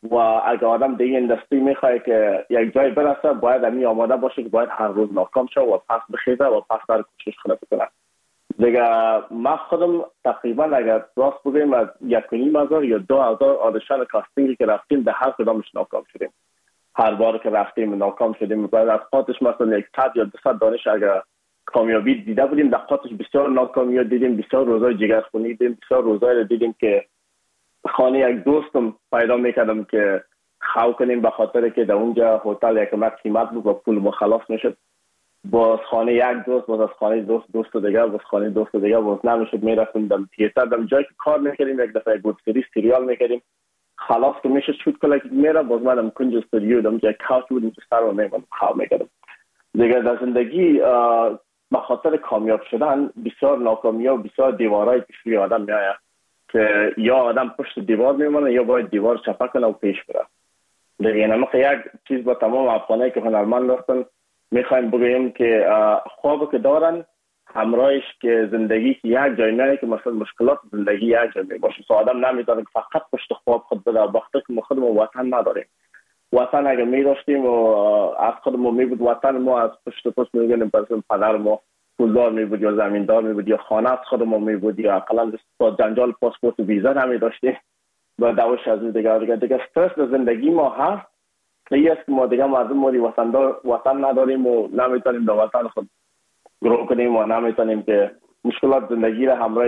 و اگر آدم دیگه اندستری میخواد که یک جای برسه باید همین آماده باشه که باید هر روز ناکام شه و پس بخیزه و پس در کوشش خود بکنه. دیگه ما خودم تقریبا اگر راست بگیم از 1,500 یا 2,000 آدیشن کاستینگی که رفتیم در هر کدامش ناکام شدیم. هر بار که رفتیم ناکام شدیم. باید از خاطرش مثلا 100 یا 200 دانش اگر کامیابی دیده بودیم، در خاطرش بسیار ناکامی دیدیم، بسیار روزای جگرخونی دیدیم، بسیار روزای دیدیم که خانه یک دوستم پیدا میکردم که خو کنیم به خاطر که در اونجا هتل یک کمک قیمت بود و پول ما خلاص میشد. باز خانه یک دوست، باز از خانه دوست دیگه، باز خانه دوست دیگه، باز نمیشد. میرفتیم در تیاتر، در جایی که کار میکردیم یک دفعه گود سریال میکردیم، خلاص که میشه شوت کلا که میره، باز من کنج استودیو دم جای کاوچ بودیم که سر و میمون خو میکردم. دیگه در زندگی به خاطر کامیاب شدن بسیار ناکامی و بسیار دیوارای پیش آدم میآید که یا آدم پشت دیوار میمونه یا باید دیوار چپه کنه و پیش بره. دیگه نمیخواد یک چیز با تمام افغانایی که هنرمند هستن میخوایم بگویم که خواب که دارن همراهش که زندگی که یک جای میایه که مثلا مشکلات زندگی یک جای میباشه. سو آدم نمیتونه که فقط پشت خواب خود بده. وقتی که ما خودمون وطن نداریم، وطن اگه میداشتیم و از خودمون میبود وطن ما از پشت میگنیم مثلا پدر ما پولدار میبود یا زمیندار میبود یا خانه از خودمون میبود یا اقلا جنجال پاسپورت و ویزا نمی داشتیم و دوش از دیگه استرس زندگی ما هست. این است که ما دیگه مردم موری وطن نداریم و نمیتونیم در وطن خود گروه کنیم و نمیتونیم که مشکلات زندگی را همراه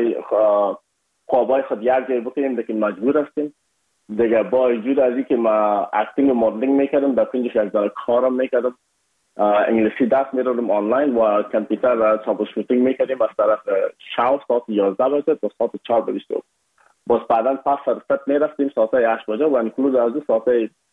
خوابای خود یک جای بکنیم، لیکن مجبور هستیم. دیگه با وجود از اینکه ما اکتینگ و مدلینگ میکردم، در کنجش یک ذره کارم میکردم، انگلیسی دست میدادم آنلاین و کامپیوتر ترابل شوتینگ میکردیم از طرف شاو ساعت 11 بجه تا ساعت 4 بجه. باز بعدا پس فرصت میرفتیم ساعت 8 بجه و انکلود از دو ساعت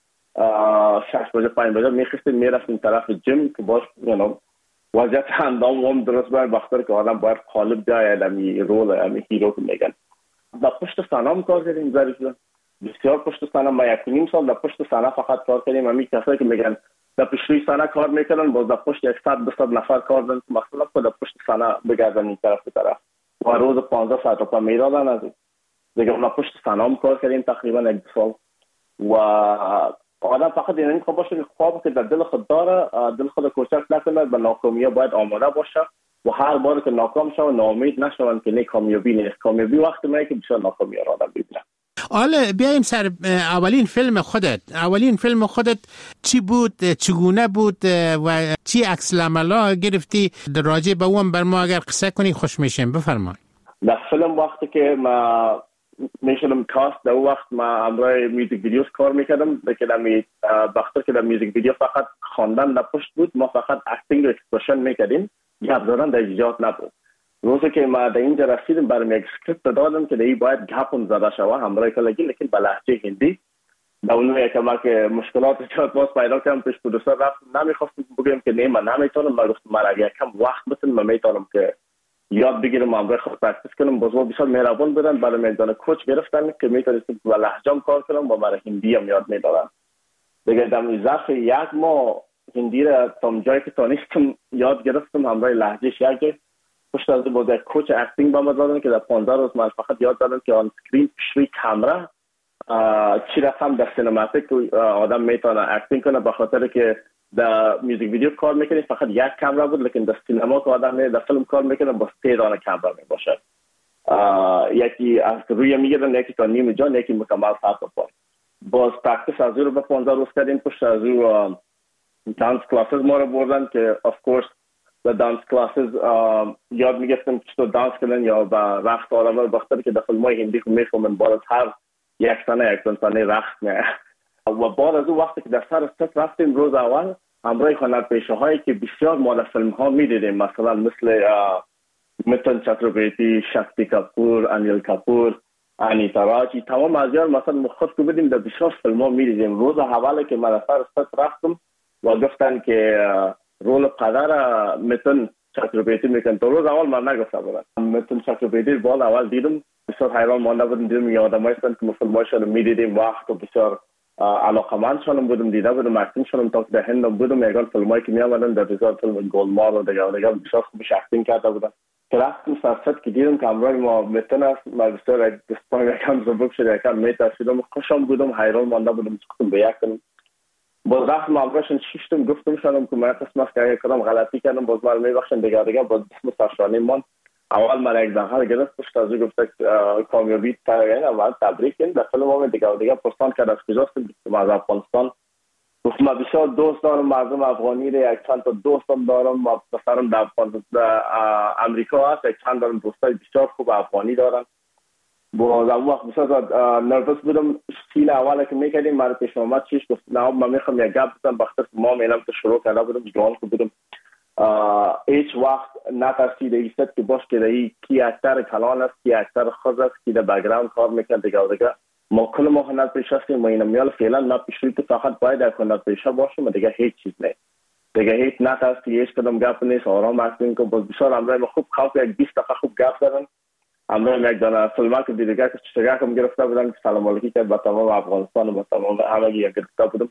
6 بجه 5 بجه میخستیم میرفتیم طرف جیم که باش وضعیت اندام هم درست باید وقتی که آدم باید قالب بیاید همی رول همی هیرو که میگن. در پشت صحنه کار کردیم ظریف بسیار پشت صحنه. ما 1.5 سال در پشت صحنه فقط کار کردیم. همین کسایی که میگن در پشت صحنه کار میکنن باز در پشت 100-200 نفر کار دارن که مثلا خود در پشت صحنه بگردن این طرف به طرف و روز 15 ساعت رو میدادن. از دیگه ما پشت صحنه کار کردیم تقریبا 1 سال و آدم فقط این خواب باشه که خواب که در دل خود داره دل خود کوچک نکنه، به ناکامی باید آماده باشه و هر بار که ناکام شو ناامید نشون که نه کامیابی نیست. کامیابی وقتی میاد که بسیار ناکامی را آدم ببینه. حالا بیایم سر اولین فیلم خودت. اولین فیلم خودت چی بود، چگونه بود و چی عکس العملا گرفتی؟ راجع به اون بر ما اگر قصه کنی خوش میشیم. بفرمایید. در فیلم وقتی که ما میشدم کاست، در وقت ما امروی میوزیک ویدیوز کار میکردم، لیکن وقتی که در میوزیک ویدیو فقط خواندن در پشت بود، ما فقط اکتینگ و اکسپرشن میکردیم، گپ زدن در ایجاد نبود. روزی که ما در اینجا رسیدیم برام یک اسکریپت دادن که دیگه باید گپون زده شود همراه کلگی، لیکن به لهجه هندی. در اون یک که مشکلات ایجاد باز پیدا کردم، پیش پرودوسر رفت نمیخواستم بگم که نه من نمیتونم. من گفتم من اگه کم وقت بتونم من میتونم که یاد بگیرم همراه خود پرکتیس کنم. باز ما بسیار مهربان بودن، برای میدان کوچ گرفتن که میتونستم با لهجه‌ام کار کنم و برای هندی هم یاد میدادن. دیگه در ظرف 1 ماه هندی را تا جایی که تونستم یاد گرفتم، همراه لهجهش یک جای. پشت از بود یک کوچ اکتینگ با ما دادن که در 15 روز من فقط یاد دادن که آن سکرین پیشوی کامرا چی رقم در سینماتیک آدم میتونه اکتینگ کنه، به خاطر که در میوزیک ویدیو کار میکنی فقط یک کامرا بود، لیکن در سینما که آدم در فیلم کار میکنه با 3 دانه کامرا میباشه. یکی از روی میگیرن، یکی تا نیم جان، یکی مکمل ساعت پا. باز پرکتیس از رو به 15 روز کردیم. پشت از رو دانس کلاسز ما رو بردن که اف کورس در دانس کلاسز یاد میگفتم که چطور دانس کنن یا با رقص آدم رو بخاطر که در فیلم‌های هندی که میفهمن باز هر یک سنه رقص میه. و بعد از اون وقتی که در سر ست رفتیم روز اول همراه هنرپیشه هایی که بسیار ما در فیلم ها میدیدیم، مثلا مثل میتن چتروپتی، شکتی کپور، انیل کپور، انیتا راجی، تمام از یار مثلا خود که بدیم در بسیار فیلم ها میدیدیم. روز اولی که من در سر ست رفتم و گفتن که رول پدر میتن چتروپتی میکن، تو روز اول من نگفته بودم. میتن چتروپتی بال اول دیدم، بسیار حیران مانده بودم. دیدم یادم هستن که فیلماشون میدیدیم وقت و بسیار علاقمندشانم بودم، دیده بودم اکتینگشانم تا که در هندم بودم. یکان فیلمایی که می آمدن در بسیار فیلم گلمار و دیگه بسیار خوبش اکتینگ کرده بودن. که رفتم سرسد که دیدم که همراه ما میتن است، ما بسیار دستان یکم زبک شد، یکم میترسیدم، خوشم بودم، حیران مانده بودم، گفتم به یک کنم. باز رفتم همراهشون شیشتم، گفتم شدم که من قسم است که اگه کدام غلطی کردم باز من میبخشن دیگه باز بسم سرشانی من. اول من یک دهال گرفت، پشت از او گفت کامیابی ترین، اول تبریک کن. در فیلم هم دیگه پرسان کرد از کجاستم، گفتم از افغانستان. گفتم من بسیار دوست دارم مردم افغانی را، یک چند تا دوستم دارم، و پسرم در امریکا هست، یک چند دارم دوستای بسیار خوب افغانی دارن. باز اون وقت بسیار نروس بودم. سین اولی که میکردیم من پیش آمد چیش گفت نه من میخوام یک گپ بزنم، بخاطر ما میلم تو شروع کرده بودم، جوان بودم. هیچ وقت نترسیده ایست که باش که ای کی اکتر کلان است، کی اکتر خود است، کی در بک‌گراند کار میکنه دیگه. ما کل ما هنر پیش هستیم، ما اینم میال فعلا ما پیشوی تو فقط باید در هنر پیشه باشیم و دیگه هیچ چیز نه، دیگه هیچ نترسی، هیچ کدام گپ نیست، آرام هستیم. که باز بسیار امروز ما خوب خواب یک 20 دقیقه خوب گپ زدن. امروز یک دانه فیلمک دیگه که چشگاه کم گرفته بودن که سلام علیکی کرد با تمام افغانستان و با تمام همگی گرفته بودم.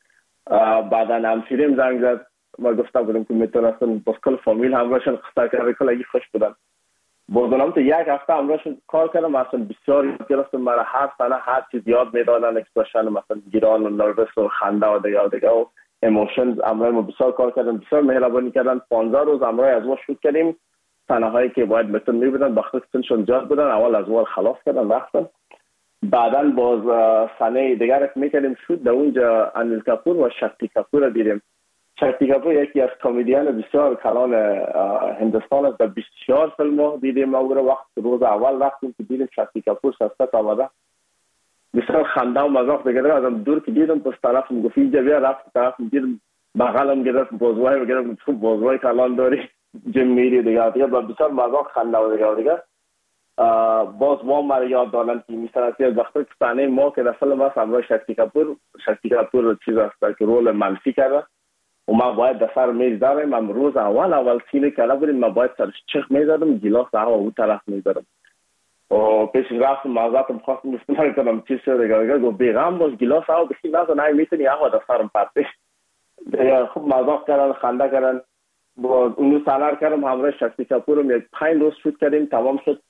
بعدا همسیریم زنگ زد، ما گفته بودم که میتونستن باز کل فامیل همراهشون خسته کرده، کل اگه خوش بودن. بودنم تو یک هفته همراهشون کار کردم، اصلا بسیار یاد گرفتم. مرا هر سنه هر چیز یاد میدادن، اکسپرشن مثلا گیران و نروس و خنده و دیگه و ایموشنز. امروز ما بسیار کار کردم، بسیار مهربانی کردن. 15 روز امروز از ما شروع کردیم. سنه هایی که باید بتون میبودن بخاطر سنشون زیاد بودن، اول از وال خلاص کردن رفتن. بعدا باز سنه دیگر که میکردیم شد در اونجا انیل کپور و شکتی کپور رو دیدیم. شکتی کپور یکی از کمدین بسیار کلان هندوستان است، در بسیار فیلم ها دیدیم. ما وقت روز اول رفتیم که دیدیم شکتی کپور سرست آمده، بسیار خنده و مذاق دیگه. ازم دور که دیدم پس طرف میگفت اینجا بیا، رفت طرف دیدم بغلم گرفت، بازوهای گرفت، تو بازوهای کلان داری جم میری دیگه بسیار مذاق خنده و دیگه. باز ما مرا یاد دادن که مثلا از وقتی که صحنه ما که در فیلم هست همراه شکتی کپور چیز است که رول منفی کرده و ما باید در سر میز داریم. من روز اول سینه کرده بودیم، ما باید سرش چخ میزدم، گیلاس هوا اون طرف میزدم و پیش رفتم معذرتم خواستم استفاده کنم چیز شده دیگه. گفت بیغم باز گیلاس هوا بخی نزد، نه میتونی هوا در سرم پرته دیگه. خوب مذاق کردن، خنده کردن. باز اونو سنر کردم همراه شکتی کپورم، یک 5 روز شوت کردیم، تمام شد.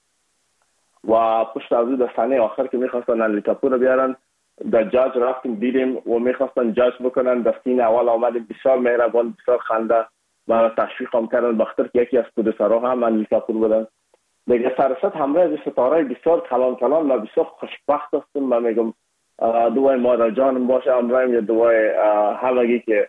و پشت از او در صحنه آخر که میخواستن انیل کپور رو بیارن، در جاج رفتیم دیدیم و میخواستن جاج بکنن. در سین اول آمدیم، بسیار مهربان، بسیار خنده، ما تشویق هم کردن، بخاطر که یکی از پرودوسرها هم انیل کپور بودن دیگه. سرست همراه از ستاره بسیار کلان و بسیار خوشبخت هستم. من میگم دوای مادر جانم باشه امروز، یا دوای همگی که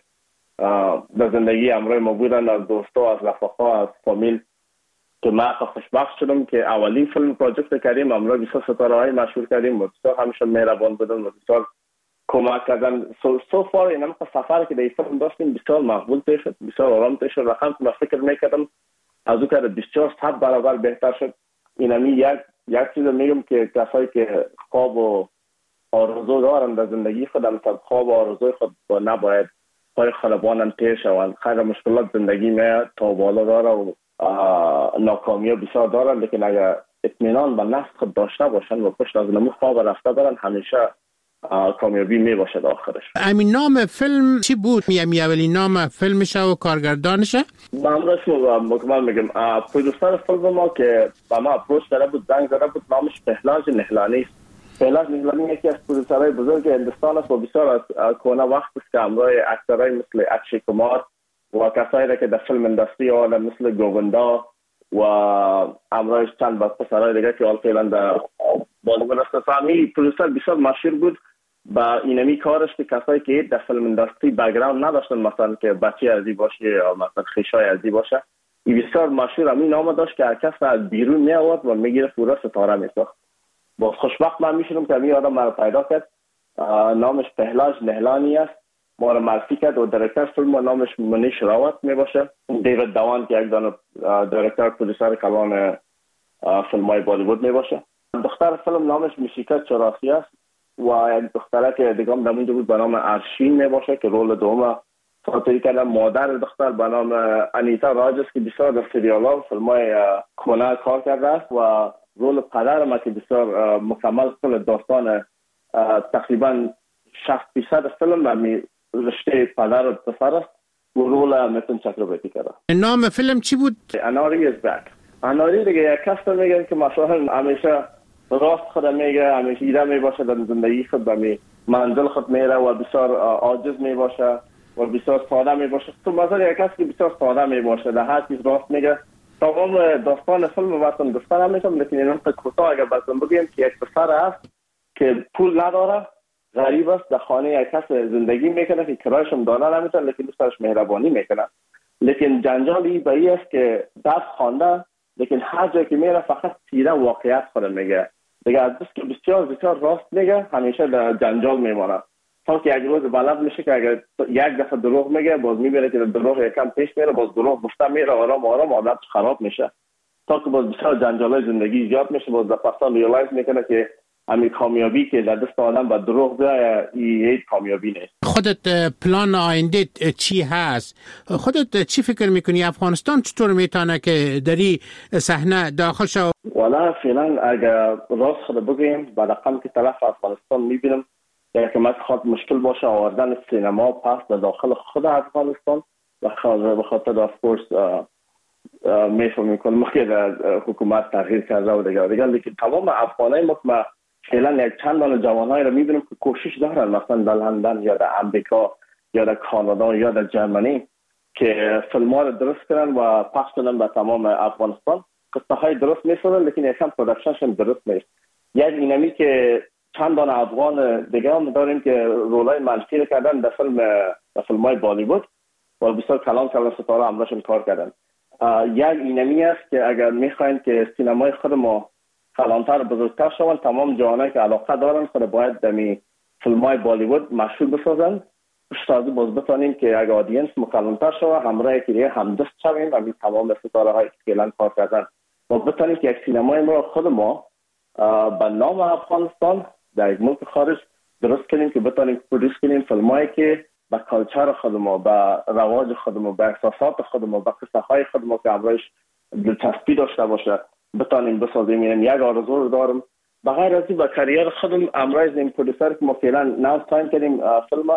در زندگی امروز ما بودن، از دوستا، از رفقا، از فامیل، که من خوشبخت شدم که اولین فیلم پروژکت کردیم امروز بسیار ستاره های مشهور کردیم و بسیار همیشه مهربان بودن و بسیار کمک کردن. سو فار این هم سفر که در این فیلم داشتیم بسیار مقبول پیش شد، بسیار آرام پیش شد. رقم که من فکر میکردم از او که بسیار 100 برابر بهتر شد. اینمی یک چیز میگم که کسایی که خواب و آرزو دارن در زندگی خود، مثلا خواب و آرزوی خود نباید پای خلبانن تیر شوند. خیلی مشکلات زندگی میاد تا بالا داره و ناکامی بسیار دارن، لیکن اگر اطمینان به نفس خود داشته باشن و پشت از نمو خواب رفته برن، همیشه کامیابی می باشد آخرش. همین نام فیلم چی بود؟ اولین نام فیلمشه و کارگردانشه؟ من رسم مکمل میگم. پرودوسر فیلم ما که با ما اپروچ کرده بود، زنگ زده بود، نامش پهلاج نهلانی است. پهلاج نهلانی یکی از پرودوسرهای بزرگ هندوستان است و بسیار از کهنه وقت است که همراه اکترهای مثل اکشی کمار و کسایی که در فیلم اندستری آن مثل گووندا و امروز چند پسرای دیگه که فعلا در بالیوود است. فامیلی پرودوسر بسیار مشهور بود با اینمی کارش که کسایی که در فیلم اندستری بک‌گراند نداشتن، مثلا که بچه ازی باشه یا مثلا خیشای ازی باشه، این بسیار مشهور همین نام داشت که هر کس از بیرون می آورد و میگیره پورا ستاره میساخت. با خوشبخت من میشدم که همین آدم مرا پیدا کرد. نامش پهلاج نهلانی است، ما را معرفی کرد و دایرکتور فیلم نامش منیش راوت می باشه. دیوید دوان که یک دانه دایرکتور پرودوسر کلان فیلم های بالیوود می باشه. دختر فیلم نامش میشیکا چراسی است و یک دختره که دیگه هم دمونجا بود به نام ارشین می باشه که رول دوم سازی کرده. مادر دختر به نام انیتا راجس که بسیار در سریال ها فیلم های کهنه کار کرده است و رول پدر ما که بسیار مکمل کل داستان تقریبا 60% فیلم رشته پدر و پسر است و رول میتون چکرورتی کرده. نام فیلم چی بود؟ اناری از بک. اناری دیگه یک کس میگن که مثلا همیشه راست خود میگه، همیشه ایده میباشه در زندگی خود به منزل خود میره و بسیار عاجز میباشه و بسیار ساده میباشه. تو مثلا یک کس که بسیار ساده میباشه در هر چیز راست میگه. تمام داستان فیلم واسه گفتن نمیتونم، لیکن این کوتاه اگر بازم بگیم که یک پسر است که پول نداره، غریب است، در خانه یک کس زندگی میکنه که کرایش هم داده نمیتونه، لیکن دوستش مهربانی میکنه. لیکن جنجالی به این است که درس خوانده، لیکن هر جایی که میره فقط تیره واقعیت خود میگه. دیگه از که بسیار راست میگه، همیشه در جنجال میمونه. تا که یک روز بلد میشه که اگر یک دفعه دروغ میگه، باز میبینه که دروغ یکم پیش میره، باز دروغ گفته میره، آرام عادت خراب میشه. تا که باز بسیار جنجالای زندگی زیاد میشه، باز در پسان ریالایز میکنه که همین کامیابی که در دست آدم با دروغ بیایه این کامیابی نیست. خودت پلان آینده چی هست؟ خودت چی فکر میکنی افغانستان چطور میتونه که دری صحنه داخل شو؟ والا فعلا اگر راست خود بگیم بعد رقم که طرف افغانستان میبینم که من خود مشکل باشه آوردن سینما پس در داخل خود افغانستان و خاطر اف کورس میفهمیم کنم که در حکومت تغییر کرده و دیگه لیکن تمام افغانای ما فعلا یک چند دانه جوانایی رو میبینیم که کوشش دارن مثلا در لندن یا در امریکا یا در کانادا یا در جرمنی که فیلم‌ها رو درست کنن و پخش کنن به تمام افغانستان. قصه های درست میسازن لیکن یکم پروداکشنشون درست نیست. یک اینمی که چند دانه افغان دیگه هم داریم که رولای منفی رو کردن در فیلم‌های بالیوود و بسیار کلان ستاره همراهشون کار کردن. یک اینمی است که اگر میخواین که سینمای خود ما کلانتر بزرگتر شون، تمام جوانایی که علاقه دارن خود باید دمی فیلم‌های بالیوود مشهور بسازن. شاید باز بتونیم که اگر آدینس مکلانتر شوه همراه که همدست شویم و تمام ستاره‌هایی که فعلا کار کردن و بتونیم که یک سینمای ما خود ما به نام افغانستان در یک ملک خارج درست کنیم که بتونیم پرودوس کنیم فیلمایی که با کالچر خود ما، با رواج خود ما، با احساسات خود ما، با قصه های خود ما که همراهش دلچسبی داشته باشه بتونیم بسازیم. یک آرزو رو دارم. بغیر از این با کریر خودم امروز این پرودوسر که ما فعلا نو ساین کردیم فیلم،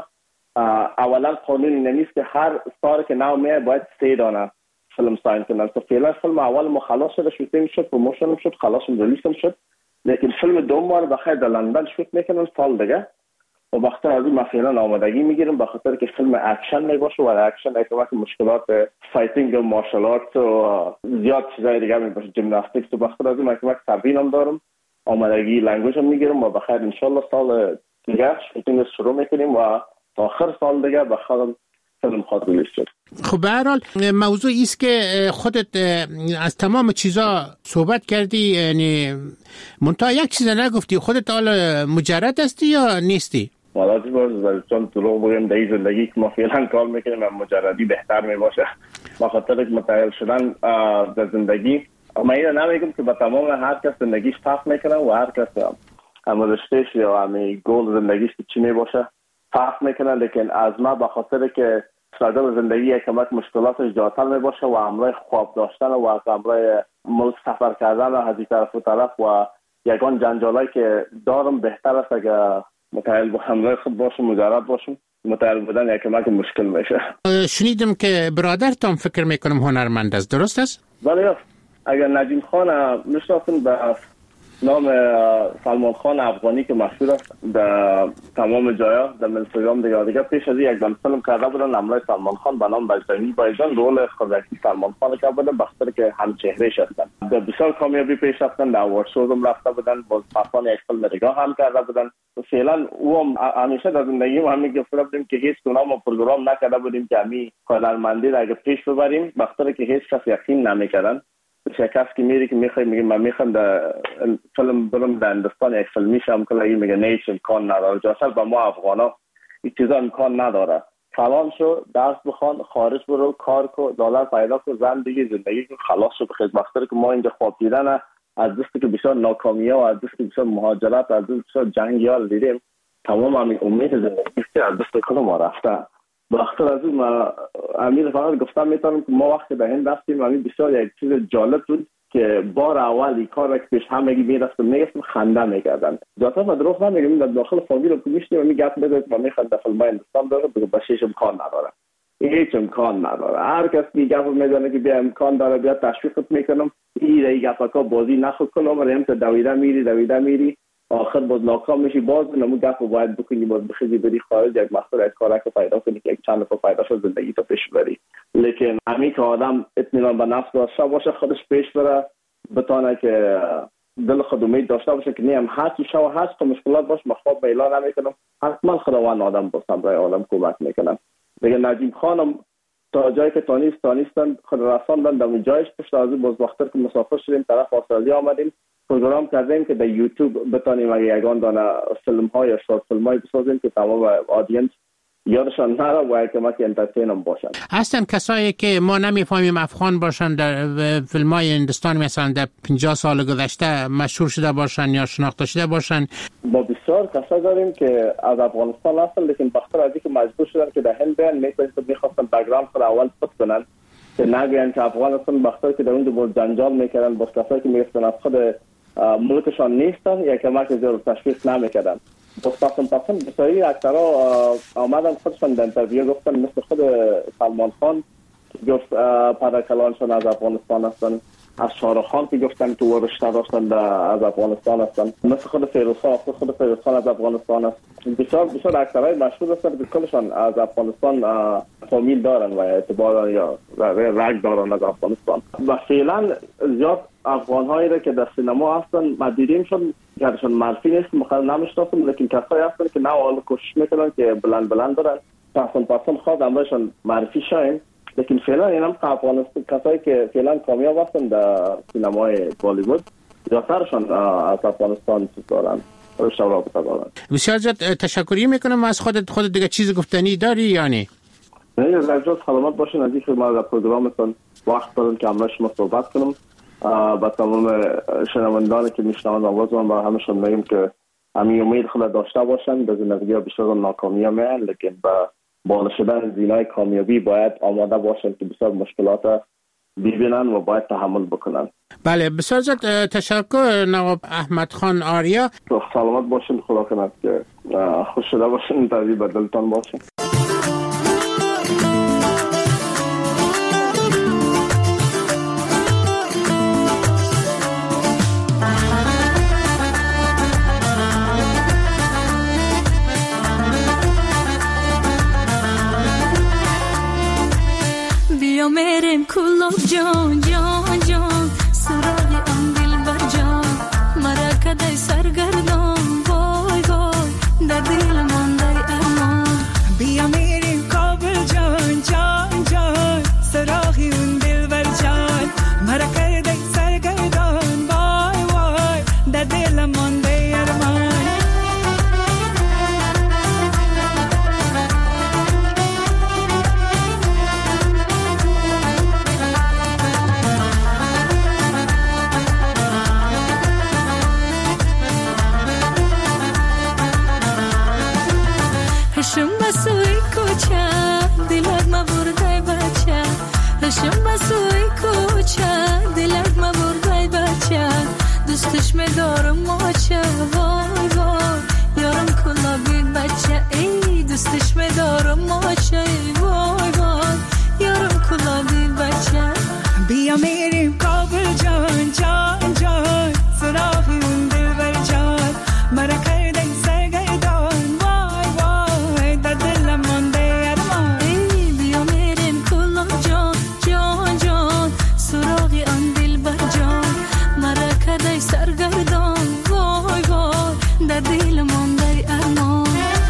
اولا قانونی نمیست که هر ستار که نو میاد باید 3 دانه فیلم ساین کنن. تو فعلا فیلم اول ما خلاص شده، شوتینگ شد، پروموشن شد، خلاص ریلیز شد، لیکن فیلم دوم ما بخیر در لندن شوت میکنن سال دیگه و وقتی از این فعلا آمادگی میگیرم به خاطر که فیلم اکشن میباشه و اکشن اکمت مشکلات فایتینگ و مارشال آرت و زیاد چیزای دیگه میباشه، جیمناستیکس و وقتی از این اکمت تمرین هم دارم، آمادگی لنگویج هم میگیرم و بخیر ان شاء الله سال دیگه شوتینگ شروع میکنیم و تا آخر سال دیگه بخیر فیلم خود ریلیز شد. خب به هر حال موضوع است که خودت از تمام چیزا صحبت کردی، یعنی منتها یک چیز نگفتی، خودت حالا مجرد هستی یا نیستی؟ والا چون دروغ بگیم در زندگی که ما فعلا کار میکنیم و مجردی بهتر میباشه با خاطر که متعهل شدن در زندگی. من این نمیگم که با تمام هر کس زندگیش فرق میکنه و هر کس رشتهش یا همین گول زندگیش چی میباشه فرق میکنه، لیکن از ما با خاطر که سرگل زندگی یکمک مشکلاتش زیادتر میباشه و همراه خواب داشتن و همراه ملک سفر کردن و از این طرف و طرف و یگان جنجالایی که دارم بهتر است اگر متعهل با همراه خود باشم، مجرد باشم. متعهل بودن یکمک مشکل میشه. شنیدم که برادرتان فکر میکنم هنرمند است، درست است؟ بله. اگر نجیم خان میشناسن به نام سلمان خان افغانی که مشهور است در تمام جایا در اینستاگرام دیگه پیش از یک دم فیلم کرده بودن همراه سلمان خان به نام بجدانی بایجان، رول خودکی سلمان خان کرده بودن بخاطر که هم چهرهش هستن. در بسیار کامیابی پیش رفتن، در اوارد شو هم رفته بودن، باز پسان یک فیلم دیگه هم کرده بودن. فعلا او هم همیشه در زندگی ما همین گفته بودیم که هیچ گونه ما پروگرام نکرده بودیم که همین هنرمندی را اگه پیش ببریم بخاطر که هیچ کس یقین نمیکردن. شکست که میری که میخوای میگه من میخوام در فیلم برم در هندوستان یک فیلم میشم که میگه نیش امکان نداره. جاسل با ما افغانا این چیزا امکان نداره. کلام شو، درس بخوان، خارج برو، کار کو، دلار پیدا کو، زندگی که خلاص شو بخیر. بخاطر که ما اینجا خواب دیدن از دستی که بسیار ناکامیه و از دستی که بسیار مهاجرت، از دستی بسیار جنگیال دیدیم. تمام همین امید زندگی از دست خود ما رفته. بخاطر از اون امیر فقط گفتم میتونم که ما وقتی به هند رفتیم همین بسیار یک چیز جالب بود که بار اول این کار که پیش همگی میرفتم میگفتم خنده میکردن. جاتا ما دروغ نمیگم، در داخل فامیل رو میشتیم و میگفت بده و میخواد در فیلم هندوستان داره به شیش امکان نداره. هیچ امکان نداره. هر کس که گپ میزنه که بیا امکان داره بیا تشویقت میکنم، این گپاکا بازی نخو کنم، ریم تا دویده میری آخر باز ناکام میشی، باز نمو گپ باید بکنی، باز بخیزی بری خارج، یک مقصد یک کارک پیدا کنی که یک چند نفر پیدا شد زندگی تو پیش بری. لیکن همین که آدم اطمینان به نفس داشته باشه، خودش پیش بره، بتونه که دل خود امید داشته باشه که نیم هرچی شو هست که مشکلات باش مخواب به اعلان نمیکنم، حتما خداوند آدم باستم برای آدم کمک میکنم. دیگه نجیم خانم تا جایی که تانیستن خود رساندن در جایش، پشت از باز وقتی که مسافر شدیم طرف استرالیا آمدیم، پروگرام کردیم که در یوتیوب بتونیم اگه یگان دانه فیلم های یا شورت فیلم های بسازیم که تمام آدینس یادشان نره و کمک انترتین هم باشن. هستن کسایی که ما نمیفهمیم افغان باشن، در فیلم های هندوستان مثلا در 50 سال گذشته مشهور شده باشن یا شناخته شده باشن. با بسیار کسا داریم که از افغانستان هستن، لیکن بخاطر از اینکه مجبور شدن که در هند بیان، میخواستن بک‌گراند خود اول پت کنن که نگوین که افغان هستن، بخاطر که در اون دو جنجال میکردن با کسایی که میگفتن از خود ملکشان نیستن یا کمک زیاد تشویق نمیکردن. پاسم بسیاری اکترها آمدن خودشان در انترویو گفتن، مثل خود سلمان خان که گفت پدرکلانشان از افغانستان هستن، از شاهرخ خان که گفتن که ورشته داشتن از افغانستان هستن، مثل خود فیروز خان از افغانستان است. بسیار اکترهای مشهور هستن که کلشان از افغانستان فامیل دارن و اعتبار یا رگ دارن از افغانستان. و فعلا زیاد افغان هایی را که در سینما هستن مدیریم شد، گرشان معرفی نیست، مخالف نمیشناسم، لیکن کسایی هستن که نه حالا کوشش میکنن که بلند دارن، پسند خواهد امرشان معرفی شاین. لیکن فعلا این هم افغانستان کسایی که فعلا کامیاب هستن در سینمای بالیوود زیادترشان از افغانستان دارن. بسیار زیاد تشکری میکنم از خودت دیگه چیز گفتنی داری یا نه؟ نه، رجاز سلامت باشین. از اینکه ما در پروگرامتون وقت دارم که همراه شما صحبت کنم. با تمام شنوندانی که میشنوند آواز من با همشون میگم که همین امید خود داشته باشن. در زندگی ها بیشتر ناکامی هم هست، لیکن با بالا شدن زینای کامیابی باید آماده باشن که بسیار مشکلات ببینن و باید تحمل بکنن. بله، بسیار زیاد تشکر نواب احمد خان آریا. سلامت باشین، خدا کنه که خوش شده باشین، تازی به دلتان باشین. بیا میریم کلوب جان جان جان، سراغی آن دلبر جان، مرا کدای سرگردان، وای وای در دل مانده ارمان. بیا میریم کابل جان جان جان، سراغی اون دلبر جان، مرا کدای سرگردان، وای وای در دل مانده ارمان. رشم بسوی کوچه دلت ما بردای بچه، رشم بسوی کوچه دلت ما بردای بچه، دوستش میدارم ماچه، وای وای یارم کلا بید بچه، ای دوستش میدارم ماچه، وای وای یارم کلا بید بچه. بیا میریم کابل جان جان جان، سراغی اون دلبر جان، مرا کردن سرگردان، وای وای در دلم مانده ارمان. ای بیا میریم کلا جان جان جان، سراغی آن دلبر جان، مرا کردن سرگردان، وای وای در دل مانده ارمان.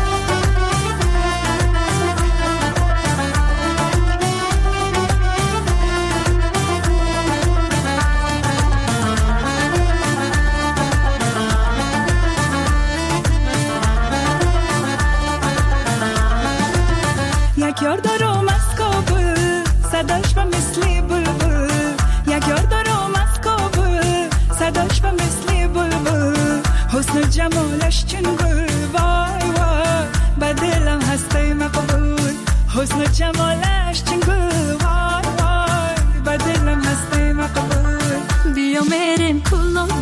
یک یار دارم از کابل، صداش و مثل بلبل، یک یار دارم از کابل، صداش و مثل بلبل، حسن جمالش چون گل، وای وای به دلم هسته مقبول، حسن جمالش چون گل، وای وای به دلم هسته مقبول. بیا میریم کلوب